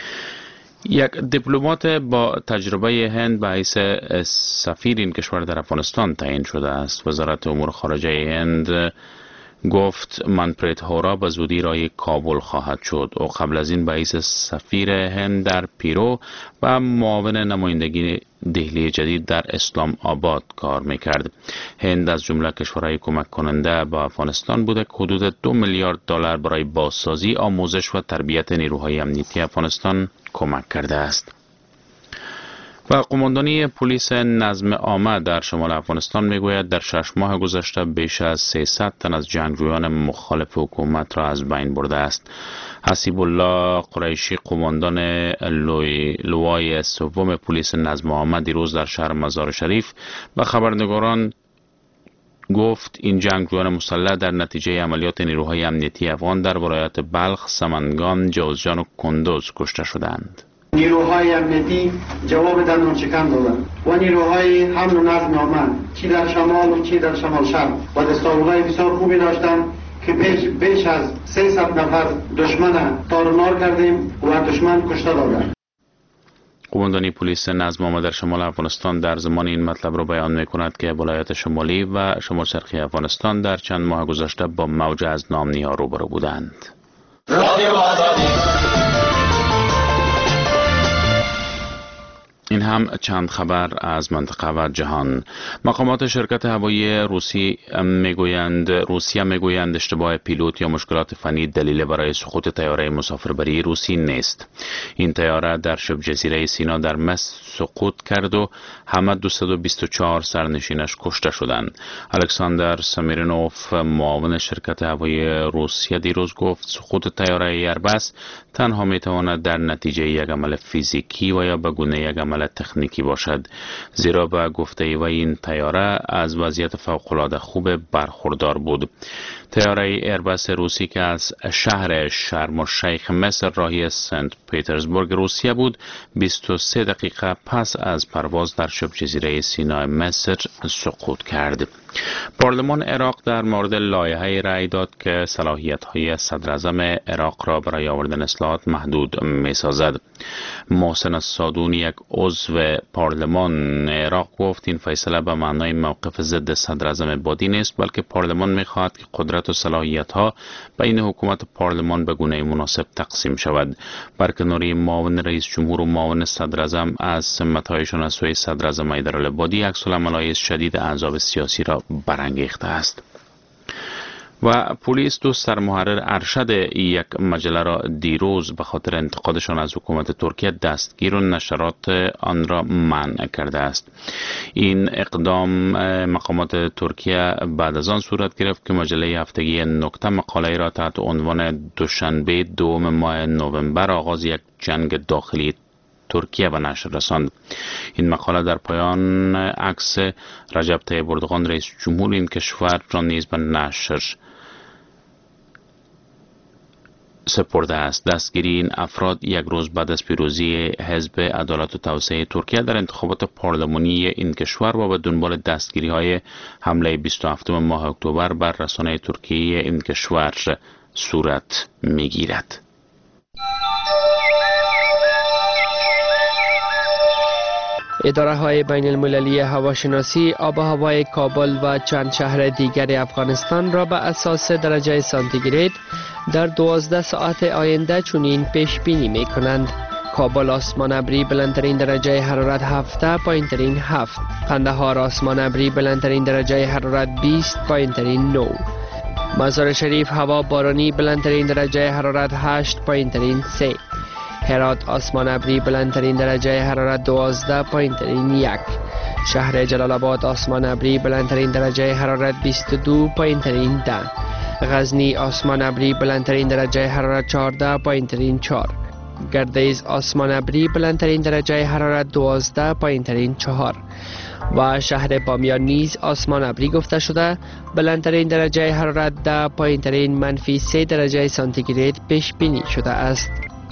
یک دیپلمات با تجربه هند به حیث سفیر این کشور در افغانستان تعیین شده است. وزارت امور خارجه هند گفت منپریت هورا به زودی رای کابل خواهد شد. او قبل از این به حیث سفیر هند در پیرو و معاون نمایندگی دهلی جدید در اسلام آباد کار میکرد. هند از جمله کشورهای کمک کننده با افغانستان بوده که حدود دو میلیارد دلار برای بازسازی، آموزش و تربیت نیروهای امنیتی افغانستان کمک کرده است. و قماندانی پلیس نظم عامه در شمال افغانستان میگوید در شش ماه گذشته بیش از سیصد تن از جنگجویان مخالف حکومت را از بین برده است. حسیب الله قریشی، قماندان لوای سوم پلیس نظم عامه، دیروز در شهر مزار شریف و خبرنگاران گفت این جنگجویان مسلح در نتیجه عملیات نیروهای امنیتی افغان در ولایات بلخ، سمنگان، جوزجان و کندوز کشته شدند. نیروهای امنیتی جواب دندان چکن دادند و نیروهای امن و نظم عامه چی در شمال و چی در شمال شرق و دستاوردهای بسیار خوبی داشتند که بیش, بیش از سیصد نفر دشمن تارمار کردیم و دشمن کشته دادند. قماندانی پلیس نظم عامه در شمال افغانستان در زمان این مطلب را بیان می کند که ولایت شمالی و شمال شرقی افغانستان در چند ماه گذشته با موج از ناامنی ها روبرو بودند. این هم چند خبر از منطقه و جهان. مقامات شرکت هوایی روسی میگویند روسیه میگویند اشتباه پیلوت یا مشکلات فنی دلیل برای سقوط طیاره مسافربری روسی نیست. این طیاره در شبه جزیره سینا در مصر سقوط کرد و همه دویست و بیست و چهار سرنشینش کشته شدند. الکساندر سمیرنوف معاون شرکت هوایی روسیه دیروز گفت سقوط طیاره ایربس تنها میتواند در نتیجه یک عمل فیزیکی و یا به گونه یک عمل تکنیکی باشد، زیرا به گفته و این طیاره از وضعیت فوق‌العاده خوب برخوردار بود. طیاره ایربس روسی که از شهر شرم الشیخ مصر راهی سنت پترزبورگ روسیه بود بیست و سه دقیقه پس از پرواز در شبه جزیره سینای مصر سقوط کرد. پارلمان عراق در مورد لایحه‌ای رأی داد که صلاحیت‌های صدر اعظم عراق را برای آوردن اصلاحات محدود می‌سازد. محسن الصادون یک عضو پارلمان عراق گفت این فیصله به معنای موقف ضد صدر اعظم بادی نیست، بلکه پارلمان می‌خواهد که قدرت و صلاحیت‌ها بین حکومت و پارلمان به گونه مناسب تقسیم شود. برکناری معاون رئیس جمهور و معاون صدر اعظم از سمت‌هایشان از سوی صدر اعظم حیدر العبادی عکس‌العمل‌های شدید احزاب سیاسی را برانگیخته است. و پلیس دو سرمحرر ارشد یک مجله را دیروز به خاطر انتقادشان از حکومت ترکیه دستگیر و نشرات آن را منع کرده است. این اقدام مقامات ترکیه بعد از آن صورت گرفت که مجله هفتگی نکته مقاله را تحت عنوان دوشنبه دوم ماه نوامبر آغاز یک جنگ داخلی ترکیه به نشر رساند. این مقاله در پایان عکس رجب طیب اردوغان رئیس جمهور این کشور را نیز به نشر سپرده است. دستگیری این افراد یک روز بعد از پیروزی حزب عدالت و توسعه ترکیه در انتخابات پارلمانی این کشور و به دنبال دستگیری های حمله بیست و هفتم ماه اکتبر بر رسانه ترکیه این کشور صورت میگیرد. اداره های بین المللی هواشناسی آب و هوای کابل و چند شهر دیگر افغانستان را به اساس درجه سانتیگراد در دوازده ساعت آینده چنین پیش بینی می کنند: کابل آسمان ابری بلندترین درجه حرارت هفت پایینترین هفت، قندهار آسمان ابری بلندترین درجه حرارت بیست پایینترین نه، مزار شریف هوا بارانی بلندترین درجه حرارت هشت پایینترین سه، هرات آسمان ابری بلندترین درجه حرارت دوازده پایینترین یک، شهر جلال آباد آسمان ابری بلندترین درجه حرارت بیست و دو پایینترین ده، غزنی آسمان ابری بلندترین درجه حرارت چهارده پایینترین چهار، گردیز آسمان ابری بلندترین درجه حرارت دوازده پایینترین چهار و شهر بامیان نیز آسمان ابری گفته شده بلندترین درجه حرارت ده پایینترین منفی سه درجه سانتیگراد پیش بینی شده است.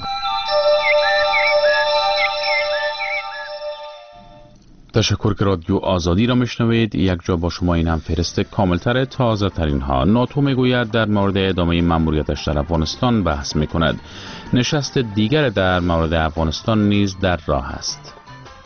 تشکر که رادیو آزادی را میشنوید. یک جا با شما این هم فهرست کاملتر تازه ترین ها. ناتو میگوید در مورد ادامه مأموریتش در افغانستان بحث میکند. نشست دیگر در مورد افغانستان نیز در راه است.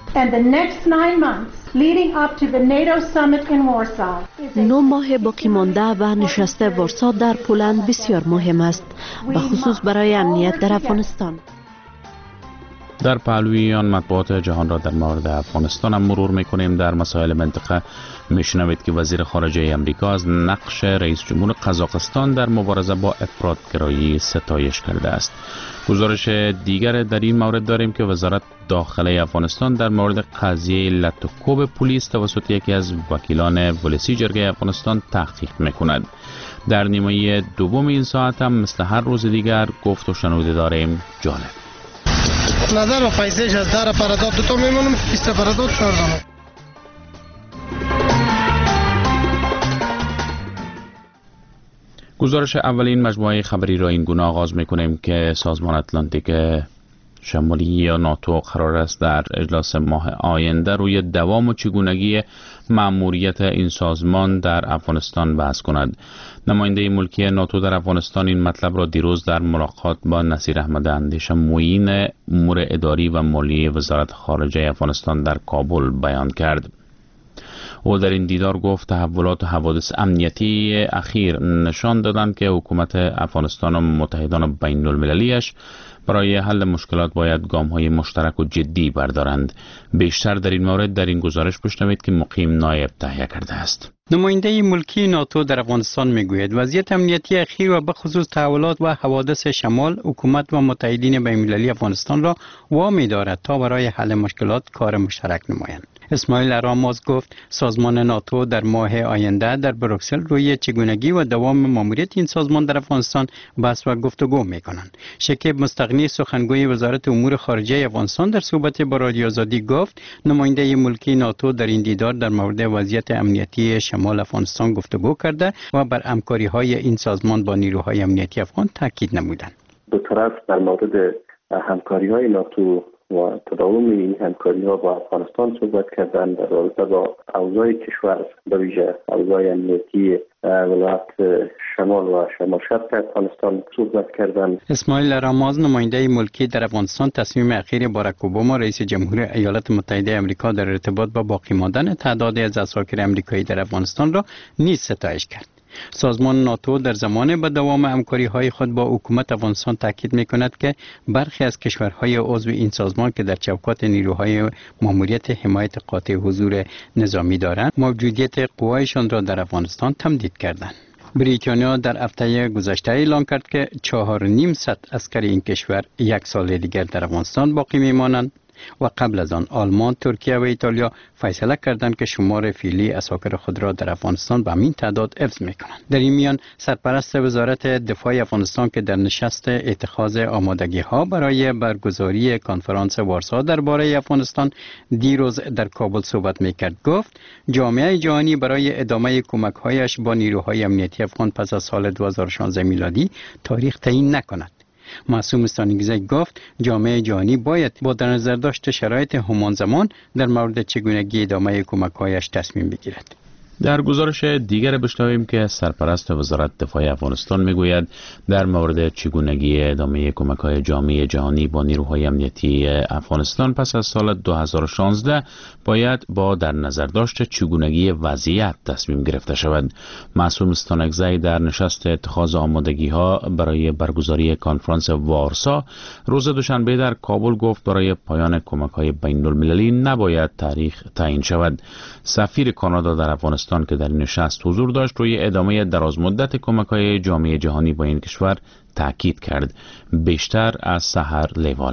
نو ماه باقی مانده و نشست وارسا در پولند بسیار مهم است، به خصوص برای امنیت در افغانستان. در پهلوی آن مطبوعات جهان را در مورد افغانستان هم مرور میکنیم. در مسائل منطقه میشنوید که وزیر خارجه امریکا از نقش رئیس جمهور قزاقستان در مبارزه با افراطگرایی ستایش کرده است. گزارش دیگر در این مورد داریم که وزارت داخله افغانستان در مورد قضیه لطوکوب پلیس توسط یکی از وکیلان ولسی جرگه افغانستان تحقیق میکند. در نیمه دوم این ساعت هم مثل هر روز دیگر گفت و شنوده داریم. جالب نظر و پیسهش از داره پرداد دو تا میمونم بیست پرداد چهاردانم. گزارش اولین مجموعه خبری را این گونه آغاز میکنیم که سازمان اتلانتیک شمالی یا ناتو قرار است در اجلاس ماه آینده روی دوام و چگونگی مأموریت این سازمان در افغانستان بحث کند. نماینده ملکی ناتو در افغانستان این مطلب را دیروز در ملاقات با نصیر احمد اندیش معین امور اداری و مالی وزارت خارجه افغانستان در کابل بیان کرد. او در این دیدار گفت تحولات و حوادث امنیتی اخیر نشان دادند که حکومت افغانستان و متحدان بین المللیش برای حل مشکلات باید گام‌های مشترک و جدی بردارند. بیشتر در این مورد در این گزارش بشنوید که مقیم نایب تهیه کرده است. نماینده ملکی ناتو در افغانستان میگوید وضعیت امنیتی اخیر و به خصوص تحولات و حوادث شمال حکومت و متحدین بین المللی افغانستان را وامی دارد تا برای حل مشکلات کار مشترک نمایند. اسماعیل راماز گفت سازمان ناتو در ماه آینده در بروکسل روی چگونگی و دوام ماموریت این سازمان در افغانستان بحث و گفتگو میکنند. شکیب مستغنی سخنگوی وزارت امور خارجه افغانستان در صحبت با رادیو آزادی گفت نماینده ملکی ناتو در این دیدار در مورد وضعیت امنیتی شمال افغانستان گفتگو کرده و بر همکاری های این سازمان با نیروهای امنیتی افغان تاکید نمودند. دو طرف در مورد همکاری های ناتو و تداوم این همکاری ها با افغانستان صحبت کردن در رابطه با اوضاع کشور به ویژه اوضاع امنیتی ولایت شمال و شمال شرق افغانستان صحبت کردند. اسماعیل راماز نماینده ملکی در افغانستان تصمیم اخیر باراک اوباما رئیس جمهور ایالات متحده آمریکا در ارتباط با باقی ماندن تعدادی از اساکر آمریکایی در افغانستان را نیز ستایش کرد. سازمان ناتو در زمان به دوام همکاری های خود با حکومت افغانستان تاکید می‌کند که برخی از کشورهای عضو این سازمان که در چوکات نیروهای ماموریت حمایت قاطع حضور نظامی دارند موجودیت قوایشان را در افغانستان تمدید کردند. بریتانیا در هفته گذشته اعلام کرد که چهار و نیم صد عسکر این کشور یک سال دیگر در افغانستان باقی میمانند و قبل از آن آلمان، ترکیه و ایتالیا فیصله کردند که شمار فعلی اساکر خود را در افغانستان به همین تعداد حفظ میکنند. در این میان سرپرست وزارت دفاع افغانستان که در نشست اتخاذ آمادگی ها برای برگزاری کنفرانس وارسا درباره افغانستان دیروز در کابل صحبت میکرد گفت جامعه جهانی برای ادامه کمک هایش با نیروهای امنیتی افغان پس از سال دو هزار و شانزده میلادی تاریخ تعیین نکند. معصوم استانگزی گفت جامعه جهانی باید با در نظر داشت شرایط همان زمان در مورد چگونگی ادامه کمک‌هایش تصمیم بگیرد. در گزارش دیگر بشنویم که سرپرست وزارت دفاع افغانستان میگوید در مورد چگونگی ادامه کمک‌های جامعه جهانی با نیروهای امنیتی افغانستان پس از سال دو هزار و شانزده باید با در نظر داشت چگونگی وضعیت تصمیم گرفته شود. معصوم استانگزی در نشست اتخاذ آمادگی‌ها برای برگزاری کنفرانس وارسا روز دوشنبه در کابل گفت برای پایان کمک‌های بین‌المللی نباید تاریخ تعیین شود. سفیر کانادا در افغانستان که در این نشست حضور داشت روی ادامه درازمدت کمک‌های جامعه جهانی با این کشور تاکید کرد. بیشتر از سحر لیوال.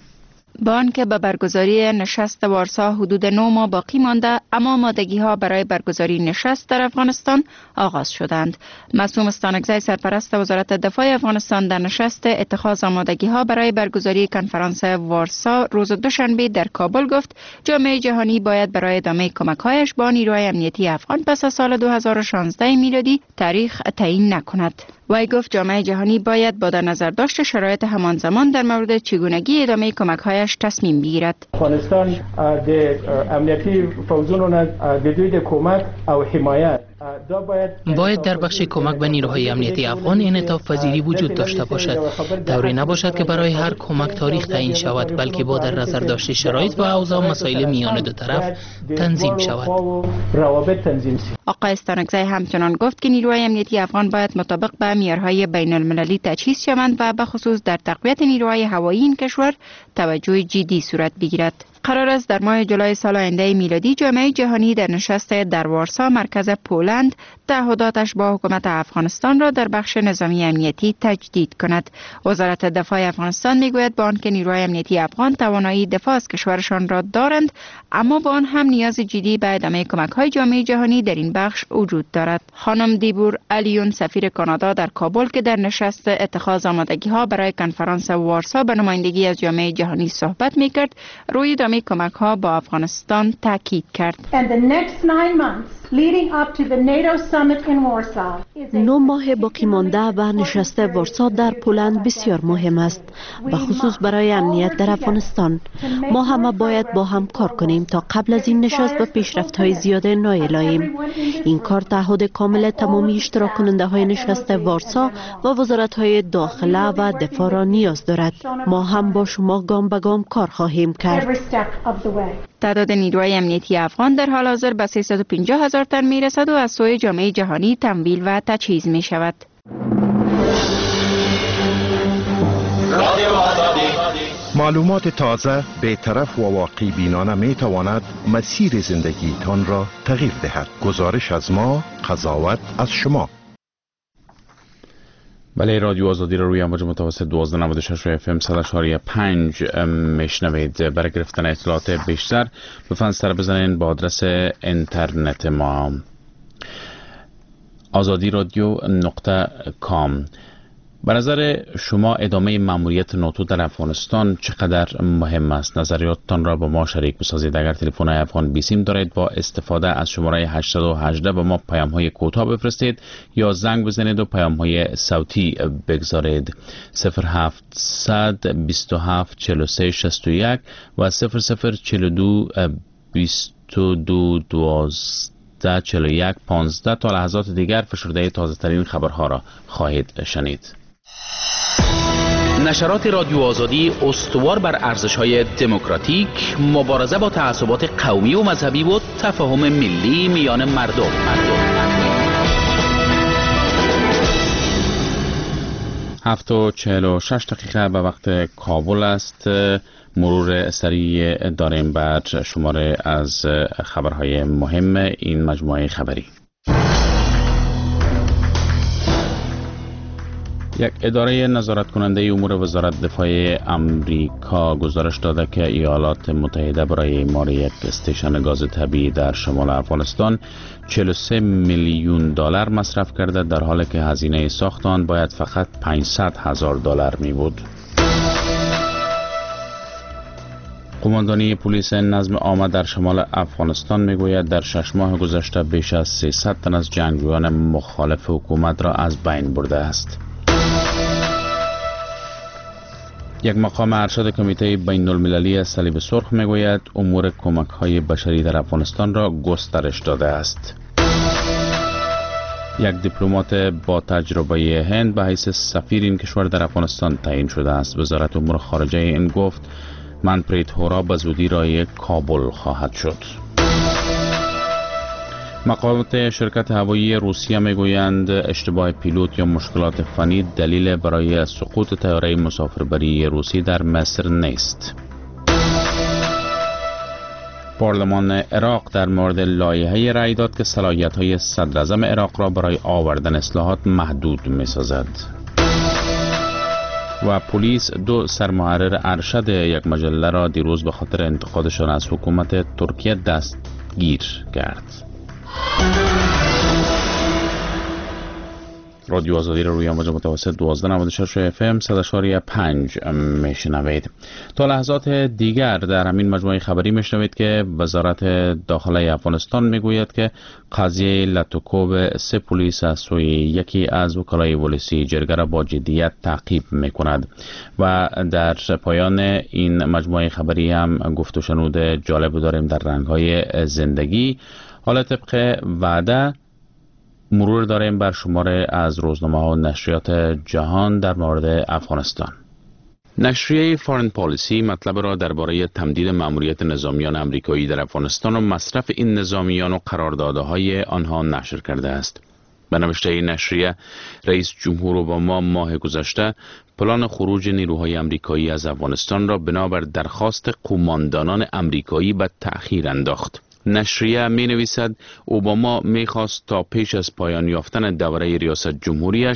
با آنکه به برگزاری نشست وارسا حدود نه ماه باقی مانده اما آمادگی ها برای برگزاری نشست در افغانستان آغاز شدند. معصوم استانگزی سرپرست وزارت دفاع افغانستان در نشست اتخاذ آمادگی ها برای برگزاری کنفرانس وارسا روز دوشنبه در کابل گفت جامعه جهانی باید برای ادامه کمک‌هایش با نیروهای امنیتی افغان پس از سال دو هزار و شانزده میلادی تاریخ تعیین نکند. وی گفت جامعه جهانی باید با در نظر داشت شرایط همان زمان در مورد چگونگی ادامه کمک‌هایش تصمیم بگیرد. افغانستان د امنیتی فوزونو د دوی د کمک او حمایت باید در بخش کمک به نیروهای امنیتی افغان انعطاف پذیری وجود داشته باشد. طوری نباشد که برای هر کمک تاریخ تعیین شود بلکه با در نظر داشت شرایط و اوضاع مسائل میان دو طرف تنظیم شود. آقای استانگزی همچنان گفت که نیروهای امنیتی افغان باید مطابق به معیارهای بین المللی تجهیز شوند و به خصوص در تقویت نیروهای هوایی این کشور توجه جدی صورت بگیرد. قرار است در ماه جولای سال آینده میلادی جامعه جهانی در نشست در وارسا مرکز پولند تعهداتش با حکومت افغانستان را در بخش نظامی امنیتی تجدید کند. وزارت دفاع افغانستان میگوید با آنکه نیروهای امنیتی افغان توانایی دفاع از کشورشان را دارند اما با آن هم نیاز جدی به ادامه کمک‌های جامعه جهانی در این بخش وجود دارد. خانم دیبور الیون سفیر کانادا در کابل که در نشست اتخاذ آمادگی‌ها برای کنفرانس وارسا به نمایندگی از جامعه جهانی صحبت میکرد روی ادامه کمک ها با افغانستان تاکید کرد. نو ماه باقی مانده و نشست وارسا در پولند بسیار مهم است، به خصوص برای امنیت در افغانستان. ما همه باید با هم کار کنیم تا قبل از این نشست به پیشرفت‌های زیاده نائل آییم. این کار تعهد کامل تمامی اشتراک کننده های نشست وارسا و وزارت‌های داخله و دفاع را نیاز دارد. ما هم با شما گام به گام کار خواهیم کرد. تعداد نیروهای امنیتی افغان در حال حاضر به سیصد و پنجاه هزار تن می رسد و از سوی جامعه جهانی تمویل و تجهیز می شود. معلومات تازه، بی‌طرف و واقعی بینانه می تواند مسیر زندگی تان را تغییر دهد. گزارش از ما، قضاوت از شما. بله، رادیو آزادی را روی امواج متوسط دوازده نود و شش اف ام صد و چهار پنج میشنوید. برای گرفتن اطلاعات بیشتر لطفاً سر بزنید با آدرس اینترنت ما آزادی رادیو نقطه کام. به نظر شما ادامه مأموریت ناتو در افغانستان چقدر مهم است؟ نظریاتتان را با ما شریک بسازید. اگر تلفن افغان بیسیم دارید با استفاده از شماره هشت یک هشت به ما پیام های کوتاه بفرستید یا زنگ بزنید و پیام های صوتی بگذارید. صفر هفتصد بیست و هفت چهل و سه شصت و یک و صفر صفر چهل و دو بیست و دو دوازده چهل و یک پانزده. تا لحظات دیگر فشرده تازه ترین خبرها را خواهید شنید. نشرات رادیو آزادی استوار بر ارزش‌های دموکراتیک، مبارزه با تعصبات قومی و مذهبی و تفاهم ملی میان مردم. هفت و چهل و شش دقیقه به وقت کابل است. مرور سریع داریم بر شماره از خبرهای مهم این مجموعه خبری. یک اداره نظارت کننده امور وزارت دفاع امریکا گزارش داده که ایالات متحده برای اعمار یک استیشن گاز طبیعی در شمال افغانستان چهل و سه میلیون دلار مصرف کرده، در حالی که هزینه ساخت آن باید فقط پانصد هزار دلار می بود. قماندانی پلیس نظم عامه در شمال افغانستان میگوید در شش ماه گذشته بیش از سیصد تن از جنگجویان مخالف حکومت را از بین برده است. یک مقام ارشد کمیته بین المللی صلیب سرخ میگوید امور کمک های بشری در افغانستان را گسترش داده است. یک دیپلمات با تجربه هند به حیث سفیر این کشور در افغانستان تعیین شده است. وزارت امور خارجه این گفت منپریت هورا به زودی رای کابل خواهد شد. مقامات شرکت هوایی روسیه میگویند اشتباه پیلوت یا مشکلات فنی دلیل برای سقوط طیاره مسافربری روسی در مصر نیست. پارلمان عراق در مورد لایحه رأی داد که صلاحیت‌های صدر اعظم عراق را برای آوردن اصلاحات محدود می‌سازد. و پلیس دو سرمحرر ارشد یک مجله را دیروز به خاطر انتقادشان از حکومت ترکیه دستگیر کرد. رادیو آزادی را روی امواج متوسط دوازده نود و شش اف ام صد و چهار پنج میشنوید. تا لحظات دیگر در همین مجموعه خبری میشنوید که وزارت داخله افغانستان میگوید که قضیه لتوکوب سه پلیس از سوی یکی از وکلای ولسی جرگه را با جدیت تعقیب میکند. و در پایان این مجموعه خبری هم گفت و شنود جالب داریم در رنگ‌های زندگی. حالا طبق وعده مرور داریم بر شماره از روزنامه ها و نشریات جهان در مورد افغانستان. نشریه فارن پالیسی مطلب را درباره تمدید مأموریت نظامیان آمریکایی در افغانستان و مصرف این نظامیان و قراردادهای آنها نشر کرده است. به نوشته این نشریه، رئیس جمهور اوباما ماه گذشته پلان خروج نیروهای آمریکایی از افغانستان را بنابر درخواست قماندانان آمریکایی به تأخیر انداخت. نشریه می نویسد اوباما می خواست تا پیش از پایان یافتن دوره ریاست جمهوریش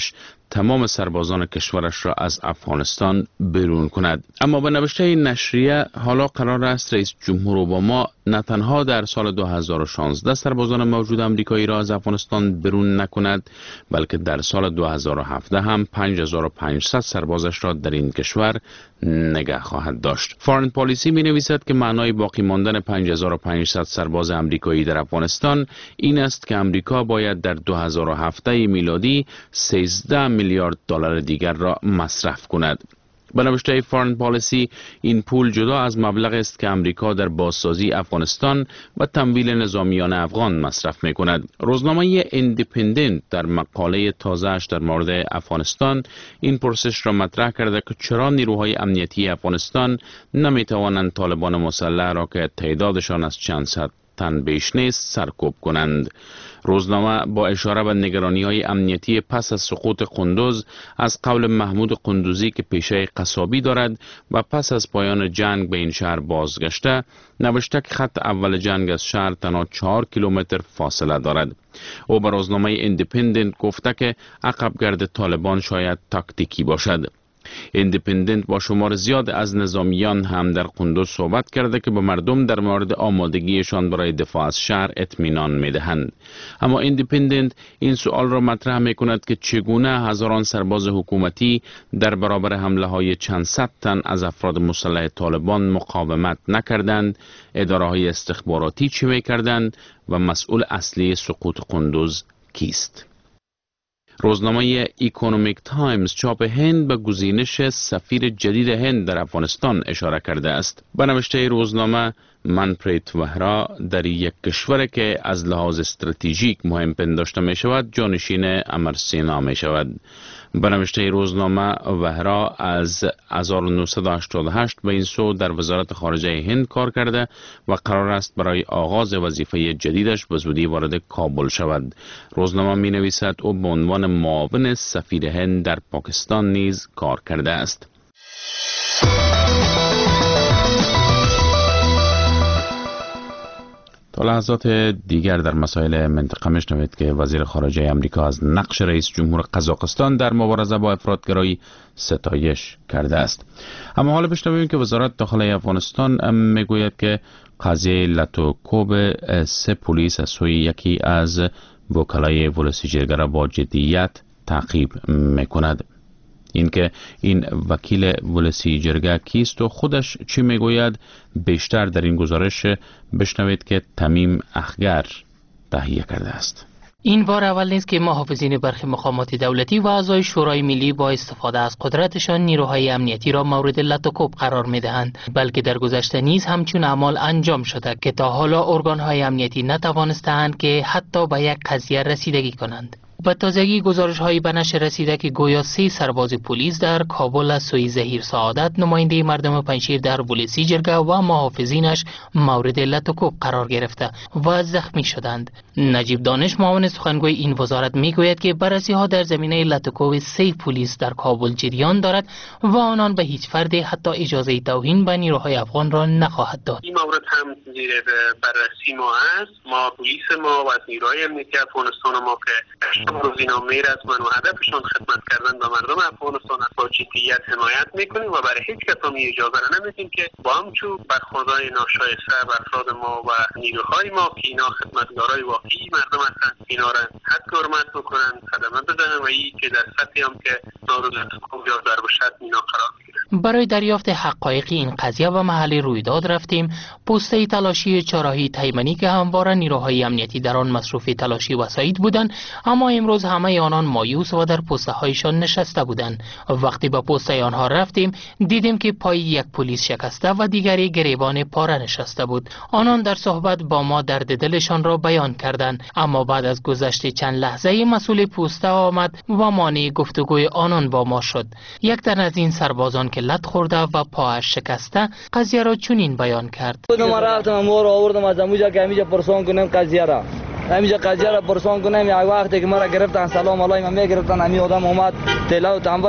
تمام سربازان کشورش را از افغانستان بیرون کند. اما به نوشته نشریه حالا قرار است رئیس جمهور اوباما نه تنها در سال دو هزار و شانزده سربازان موجود آمریکایی را از افغانستان بیرون نکند، بلکه در سال دو هزار و هفده هم پنج هزار و پانصد سربازش را در این کشور نگه خواهد داشت. فارن پالیسی می نویسد که معنای باقی ماندن پنج هزار و پانصد سرباز آمریکایی در افغانستان این است که آمریکا باید در دو هزار و هفده میلادی سیزده میلیارد دلار دیگر را مصرف کند. به نوشته فارن پالیسی این پول جدا از مبلغ است که امریکا در بازسازی افغانستان و تمویل نظامیان افغان مصرف می کند. روزنامه ایندیپندنت در مقاله تازه‌اش در مورد افغانستان این پرسش را مطرح کرده که چرا نیروهای امنیتی افغانستان نمی توانند طالبان مسلح را که تعدادشان از چند صد تن بیش نیست سرکوب کنند. روزنامه با اشاره به نگرانی‌های امنیتی پس از سقوط قندوز از قول محمود قندوزی که پیشه قصابی دارد و پس از پایان جنگ به این شهر بازگشته، نوشته که خط اول جنگ از شهر تنها چهار کیلومتر فاصله دارد. او به روزنامه ایندیپندنت گفته که عقبگرد طالبان شاید تاکتیکی باشد. ایندیپندنت با شمار زیاد از نظامیان هم در قندوز صحبت کرده که به مردم در مورد آمادگیشان برای دفاع از شهر اطمینان میدهند. اما ایندیپندنت این سوال را مطرح می کند که چگونه هزاران سرباز حکومتی در برابر حمله های چند صد تن از افراد مسلح طالبان مقاومت نکردند، اداره های استخباراتی چه می کردند و مسئول اصلی سقوط قندوز کیست؟ روزنامه اکونومیک تایمز چاپ هند به گزینش سفیر جدید هند در افغانستان اشاره کرده است. به نوشته روزنامه منپریت وهرا در یک کشور که از لحاظ استراتژیک مهم پنداشته می شود جانشین امرسینا می شود. به نوشته روزنامه وهرا از هزار و نهصد و هشتاد و هشت به این سو در وزارت خارجه هند کار کرده و قرار است برای آغاز وظیفه جدیدش به زودی وارد کابل شود. روزنامه می نویسد او به عنوان معاون سفیر هند در پاکستان نیز کار کرده است. تا لحظات دیگر در مسائل منطقه میشنوید که وزیر خارجه امریکا از نقش رئیس جمهور قزاقستان در مبارزه با افراطگرایی ستایش کرده است. اما حالا بشنویم که وزارت داخلی افغانستان میگوید که قضیه لاتوکوب سه پلیس از سوی یکی از وکلای ولسی جرگه را با جدیت تعقیب میکند. اینکه این وکیل ولسی جرگه کیست و خودش چی میگوید بیشتر در این گزارش بشنوید که تمیم اخگر تهیه کرده است. این بار اول نیست که محافظین برخی مقامات دولتی و اعضای شورای ملی با استفاده از قدرتشان نیروهای امنیتی را مورد لطوکوب قرار میدهند، بلکه در گذشته نیز همچون اعمال انجام شده که تا حالا ارگانهای امنیتی نتوانستند که حتی به یک قضیه رسیدگی کنند. به تازگی گزارش هایی به نشر رسیده که گویا سه سرباز پلیس در کابل از سوی ظهیر سعادت نماینده مردم پنجشیر در ولسی جرگه و محافظینش مورد لطوکوب قرار گرفته و زخمی شدند. نجیب دانش معاون سخنگوی این وزارت میگوید که بررسی ها در زمینه لطوکوب سه پلیس در کابل جریان دارد و آنان به هیچ فرد حتی اجازه توهین به نیروهای افغان را نخواهد داد. این مورد هم زیر بررسی ما است. ما پلیس ما و نیروهای امنیتی افغانستان ما که روز اینا میرسمن و هدفشون خدمت کردن به مردم افغانستان با جدیت حمایت میکنیم و برای هیچ کس هم اجازه نمیدیم که با همچون برخوردهای ناشایسته بر افراد ما و نیروهای ما که اینا خدمتگارای واقعی مردم هستن اینا را حد حرمت بکنن، خدمت بدن و این که در سطحی هم که نارضایتی یا ضرب و شتم اینا قرار میگیره. برای دریافت حقایق این قضیه و محل رویداد رفتیم. پوسته تلاشی چهارراهی تیمنی که همواره نیروهای امنیتی در آن مصروف تلاشی و سعید بودند، اما امروز همه آنان مایوس و در پوسته هایشان نشسته بودند. وقتی به پوسته آنها رفتیم دیدیم که پای یک پلیس شکسته و دیگری گریبان پاره نشسته بود. آنان در صحبت با ما درد دلشان را بیان کردند، اما بعد از گذشت چند لحظه مسئول پوسته آمد و مانع گفتگوی آنان با ما شد. یک تن از این سربازان که لط خورده و پاش شکسته قضیه را چنین بیان کرد. خودم رفتم مور آوردم از اونجا که همیشه پرسان کنم قضیه را همیشه قضیه را پرسان کنم. یک وقتی که مرا گرفتن سلام علیکم میگرفتن، همین آدم اومد تلا و تنبا شد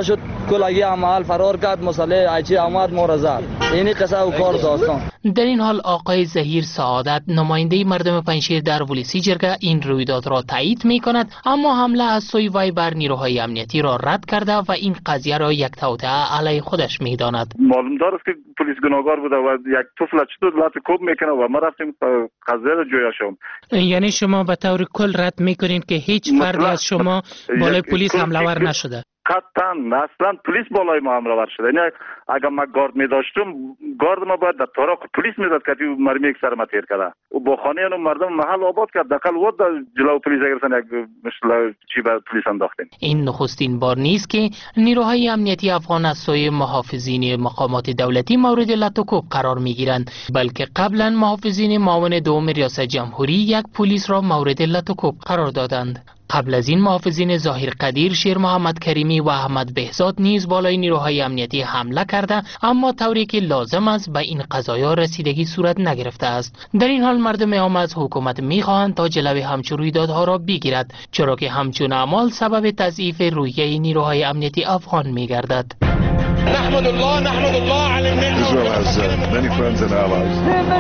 کلگی عمل فرار کرد مسئله ایچی آمد مورزد. اینی قصه و کار داستان. در این حال آقای زهیر سعادت نماینده مردم پنجشیر در ولسی جرگه این رویداد را تایید می کند، اما حمله از سوی وی بر نیروهای امنیتی را رد کرده و این قضیه را یک توطئه علیه خودش می داند. معلوم دارست که پلیس گناهکار بوده و یک طفل چطور لات کوب میکنه و ما رفتیم قضیه را جویا شوم. یعنی شما به طور کل رد میکنین که هیچ فردی از شما بالای پلیس حمله ور نشده؟ قطعا اصلا پلیس بالای ما حمله ور شده. یعنی اگر ما گارد می داشتم گارد ما باید در تاراک پلیس میزد که مرمی یک سر ما تیر کرده و با خانه انو مردم محل آباد کرد دقل ود جلو پلیس گرفتن یک مثل چی به پلیس انداختیم. این نخستین بار نیست که نیروهای امنیتی افغان از سوی محافظین مقامات دولتی مورد لطوکوب قرار می گیرند، بلکه قبلا محافظین معاون دوم ریاست جمهوری یک پلیس را مورد لطوکوب قرار دادند. قبل از این محافظین ظاهر قدیر، شیر محمد کریمی و احمد بهزاد نیز بالای نیروهای امنیتی حمله کرده، اما طوری که لازم است به این قضایا رسیدگی صورت نگرفته است. در این حال مردم عام از حکومت می‌خواهند تا جلوی همچون رویدادها را بگیرد، چرا که همچون اعمال سبب تضعیف روحیه نیروهای امنیتی افغان می‌گردد. نحمد الله نحمد الله على النعمة. Israel has uh, many friends and allies.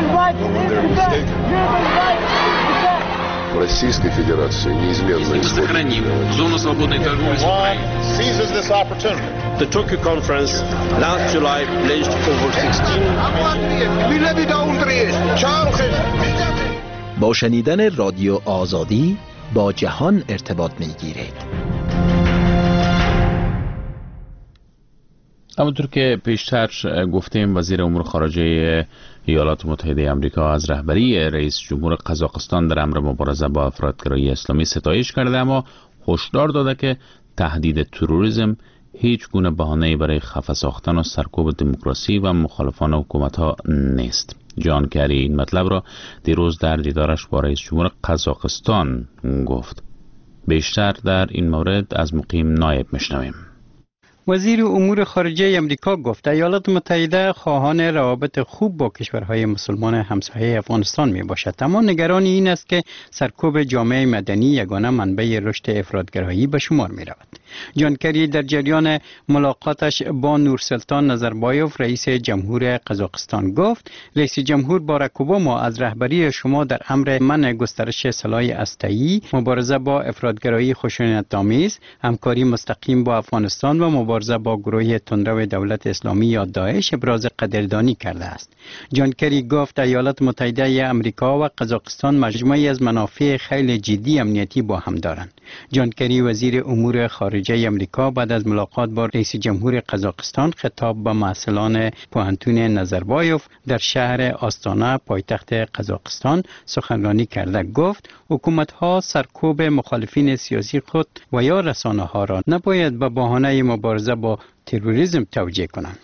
В Российской Федерации неизменно сохраним зону свободной торговли с Украиной. Seizes this opportunity. The Tokyo conference last July pledged over sixteen با شنیدن رادیو آزادی با جهان ارتباط می‌گیرید. همونطور که پیشتر گفتیم وزیر امور خارجه ایالات متحده آمریکا از رهبری رئیس جمهور قزاقستان در امر مبارزه با افراطگرایی اسلامی ستایش کرده، اما هشدار داده که تهدید تروریسم هیچ گونه بهانه‌ای برای خفه ساختن و سرکوب دموکراسی و مخالفان حکومت‌ها نیست. جان کری این مطلب را دیروز در دیدارش با رئیس جمهور قزاقستان گفت. بیشتر در این مورد از مقیم نایب میشنویم. وزیر امور خارجه امریکا گفت ایالات متحده خواهان روابط خوب با کشورهای مسلمان همسایه افغانستان می باشد، اما نگران این است که سرکوب جامعه مدنی یگانه منبع رشد افراطگرایی به شمار می رود. جان کری در جریان ملاقاتش با نورسلطان نظربایوف رئیس جمهور قزاقستان گفت رئیس جمهور باراک اوباما از رهبری شما در امر منع گسترش سلاح اسلحه‌ای، مبارزه با افراطگرایی خشونت‌آمیز، همکاری مستقیم با افغانستان و مبارزه با گروه تندرو دولت اسلامی یا داعش ابراز قدردانی کرده است. جان کری گفت ایالات متحده آمریکا و قزاقستان مجموعی از منافع خیلی جدی امنیتی با هم دارند. جان کری وزیر امور خارجه آمریکا بعد از ملاقات با رئیس جمهور قزاقستان خطاب به محصلان پوهنتون نظربایوف در شهر آستانه پایتخت قزاقستان سخنرانی کرده گفت حکومت‌ها سرکوب مخالفین سیاسی خود و یا رسانه‌ها را نباید به بهانه مبارزه با تروریسم توجیه کنند.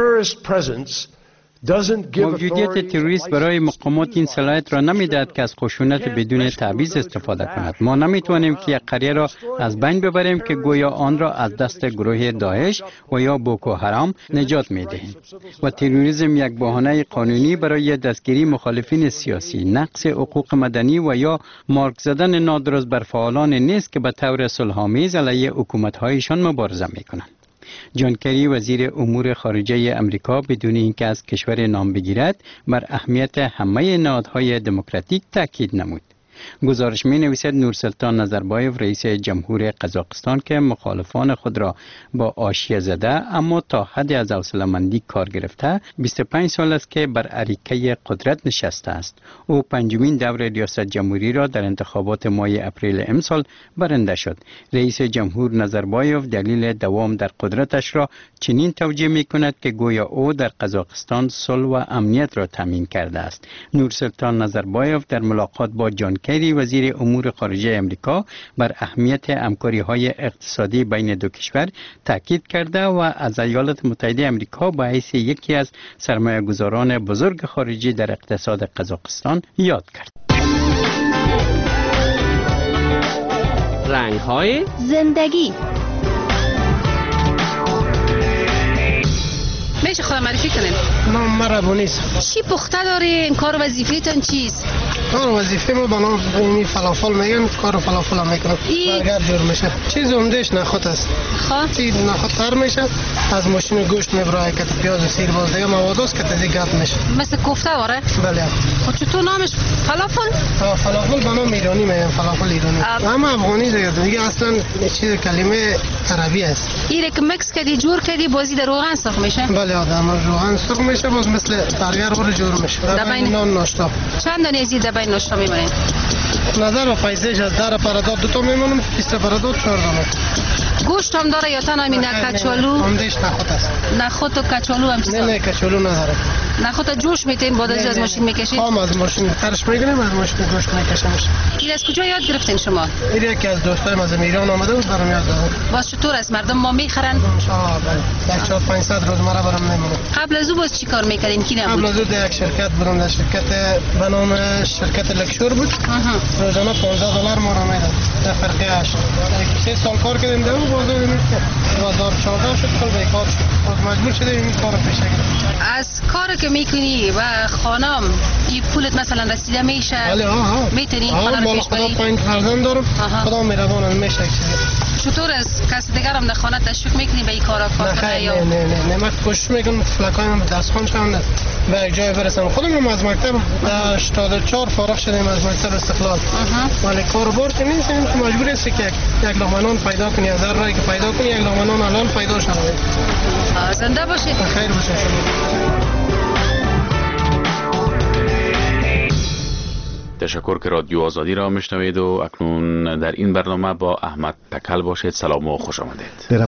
موجودیت تروریست برای مقامات این صلاحیت را نمیدهد که از خشونت بدون تعویض استفاده کند. ما نمیتوانیم که یک قریه را از بین ببریم که گویا آن را از دست گروه داعش و یا بوکو حرام نجات میدهیم. و تروریسم یک بهانه قانونی برای دستگیری مخالفین سیاسی، نقض حقوق مدنی و یا مارک زدن نادرست بر فعالان نیست که به طور صلح‌آمیز علیه حکومت‌هایشان مبارزه میکنند. جان کری وزیر امور خارجه امریکا بدون اینکه از کشور نام بگیرد بر اهمیت همه نهادهای دموکراتیک تاکید نمود. گزارش می نویسد نورسلطان نظربایوف رئیس جمهور قزاقستان که مخالفان خود را با آشیه زده اما تا حد از حوصله‌مندی کار گرفته بیست و پنج سال است که بر اریکه قدرت نشسته است. او پنجمین دور ریاست جمهوری را در انتخابات ماه اپریل امسال برنده شد. رئیس جمهور نظربایوف دلیل دوام در قدرتش را چنین توجیه می کند که گویا او در قزاقستان صلح و امنیت را تامین کرده است. نورسلطان نظربایوف در ملاقات با جان کری وزیر امور خارجه امریکا بر اهمیت همکاری‌های اقتصادی بین دو کشور تاکید کرده و از ایالات متحده امریکا به حیث یکی از سرمایه‌گذاران بزرگ خارجی در اقتصاد قزاقستان یاد کرد. رنگ‌های زندگی. میشه خودم معرفی کنیم؟ من مربو نیست. چی پخته داری؟ این کار وظیفه‌تون چیست؟ کار وظیفه ما بنا این فلافل میگن، کار فلافل هم میکنم. برگر جور میشه. چیز عمدهش نخود است. خب این نخود تر میشه، از ماشین گوشت میبره که پیاز و سیر باز دیگه مواد است که تازه گرد میشه. مثل کوفته واره؟ بله. خب چطور نامش فلافل؟ ها فلافل به نام ایرانی میگن، فلافل ایرانی. اما افغانی دیگه دیگه اصلا چیز کلمه عربی است. این که مکس کردی جور کردی بازی در روغن سرخ میشه؟ بله آدم روغن سرخ میشه، باز مثل برگر ور جور میشه. در بین نان ناشتا. چند دانه ازی در بین ناشتا میمونه؟ نظر و پیسش از در پرداد دو تا میمونم، بیست پرداد چهار دانه. گوشت هم داره یا تنها همین کچالو؟ عمدهش نخود است. نخود و کچالو هم نه نه کچالو نداره. نخود جوش میتین بعد از ماشین میکشید؟ خام از ماشین ترش میگیریم، از ماشین گوشت میکشیمش. این از کجا یاد گرفتین شما؟ این یکی از دوستایم از ایران آمده بود برام یاد دادن. باز چطور است مردم ما میخرن؟ ان شاء الله بله. چهار پانصد روزمره برام میمونه. قبل از او باز چیکار میکردین کی نبود؟ قبل از او در یک شرکت بودم، در شرکت به نام شرکت لکشور بود. روزانه پانزده دلار ما را میداد. در فرقه هشت. سه سال کار کردیم در اون بازار میشه. دو هزار و چهارده شد کل بیکار شد. باز مجبور شدیم این کارو پیش بگیریم. از کاری که میکنی و خانم این پولت مثلا رسیده میشه؟ بله ها ها. میتونی خانه رو پیش بری؟ پنج فرزند دارم. خدا مهربانه میشه چیزی. چطور از کس دیگر هم در خانه تشویق میکنی به این کارا کار کنه یا؟ نه نه نه نه من کوشش میکنم فلکایم دستخوان شوند به یک جای برسم. خودم از مکتب در هشتاد و چهار فارغ شدیم از مکتب استقلال. ولی کاروبار که نیستیم که مجبور هستی که یک لقمه پیدا کنی، از هر راهی که پیدا کنی یک لقمه حلال پیدا شود. زنده باشید. خیر باشید شما. تشکر که رادیو آزادی را میشنوید و اکنون در این برنامه با احمد تکل باشید. سلام و خوش آمدید.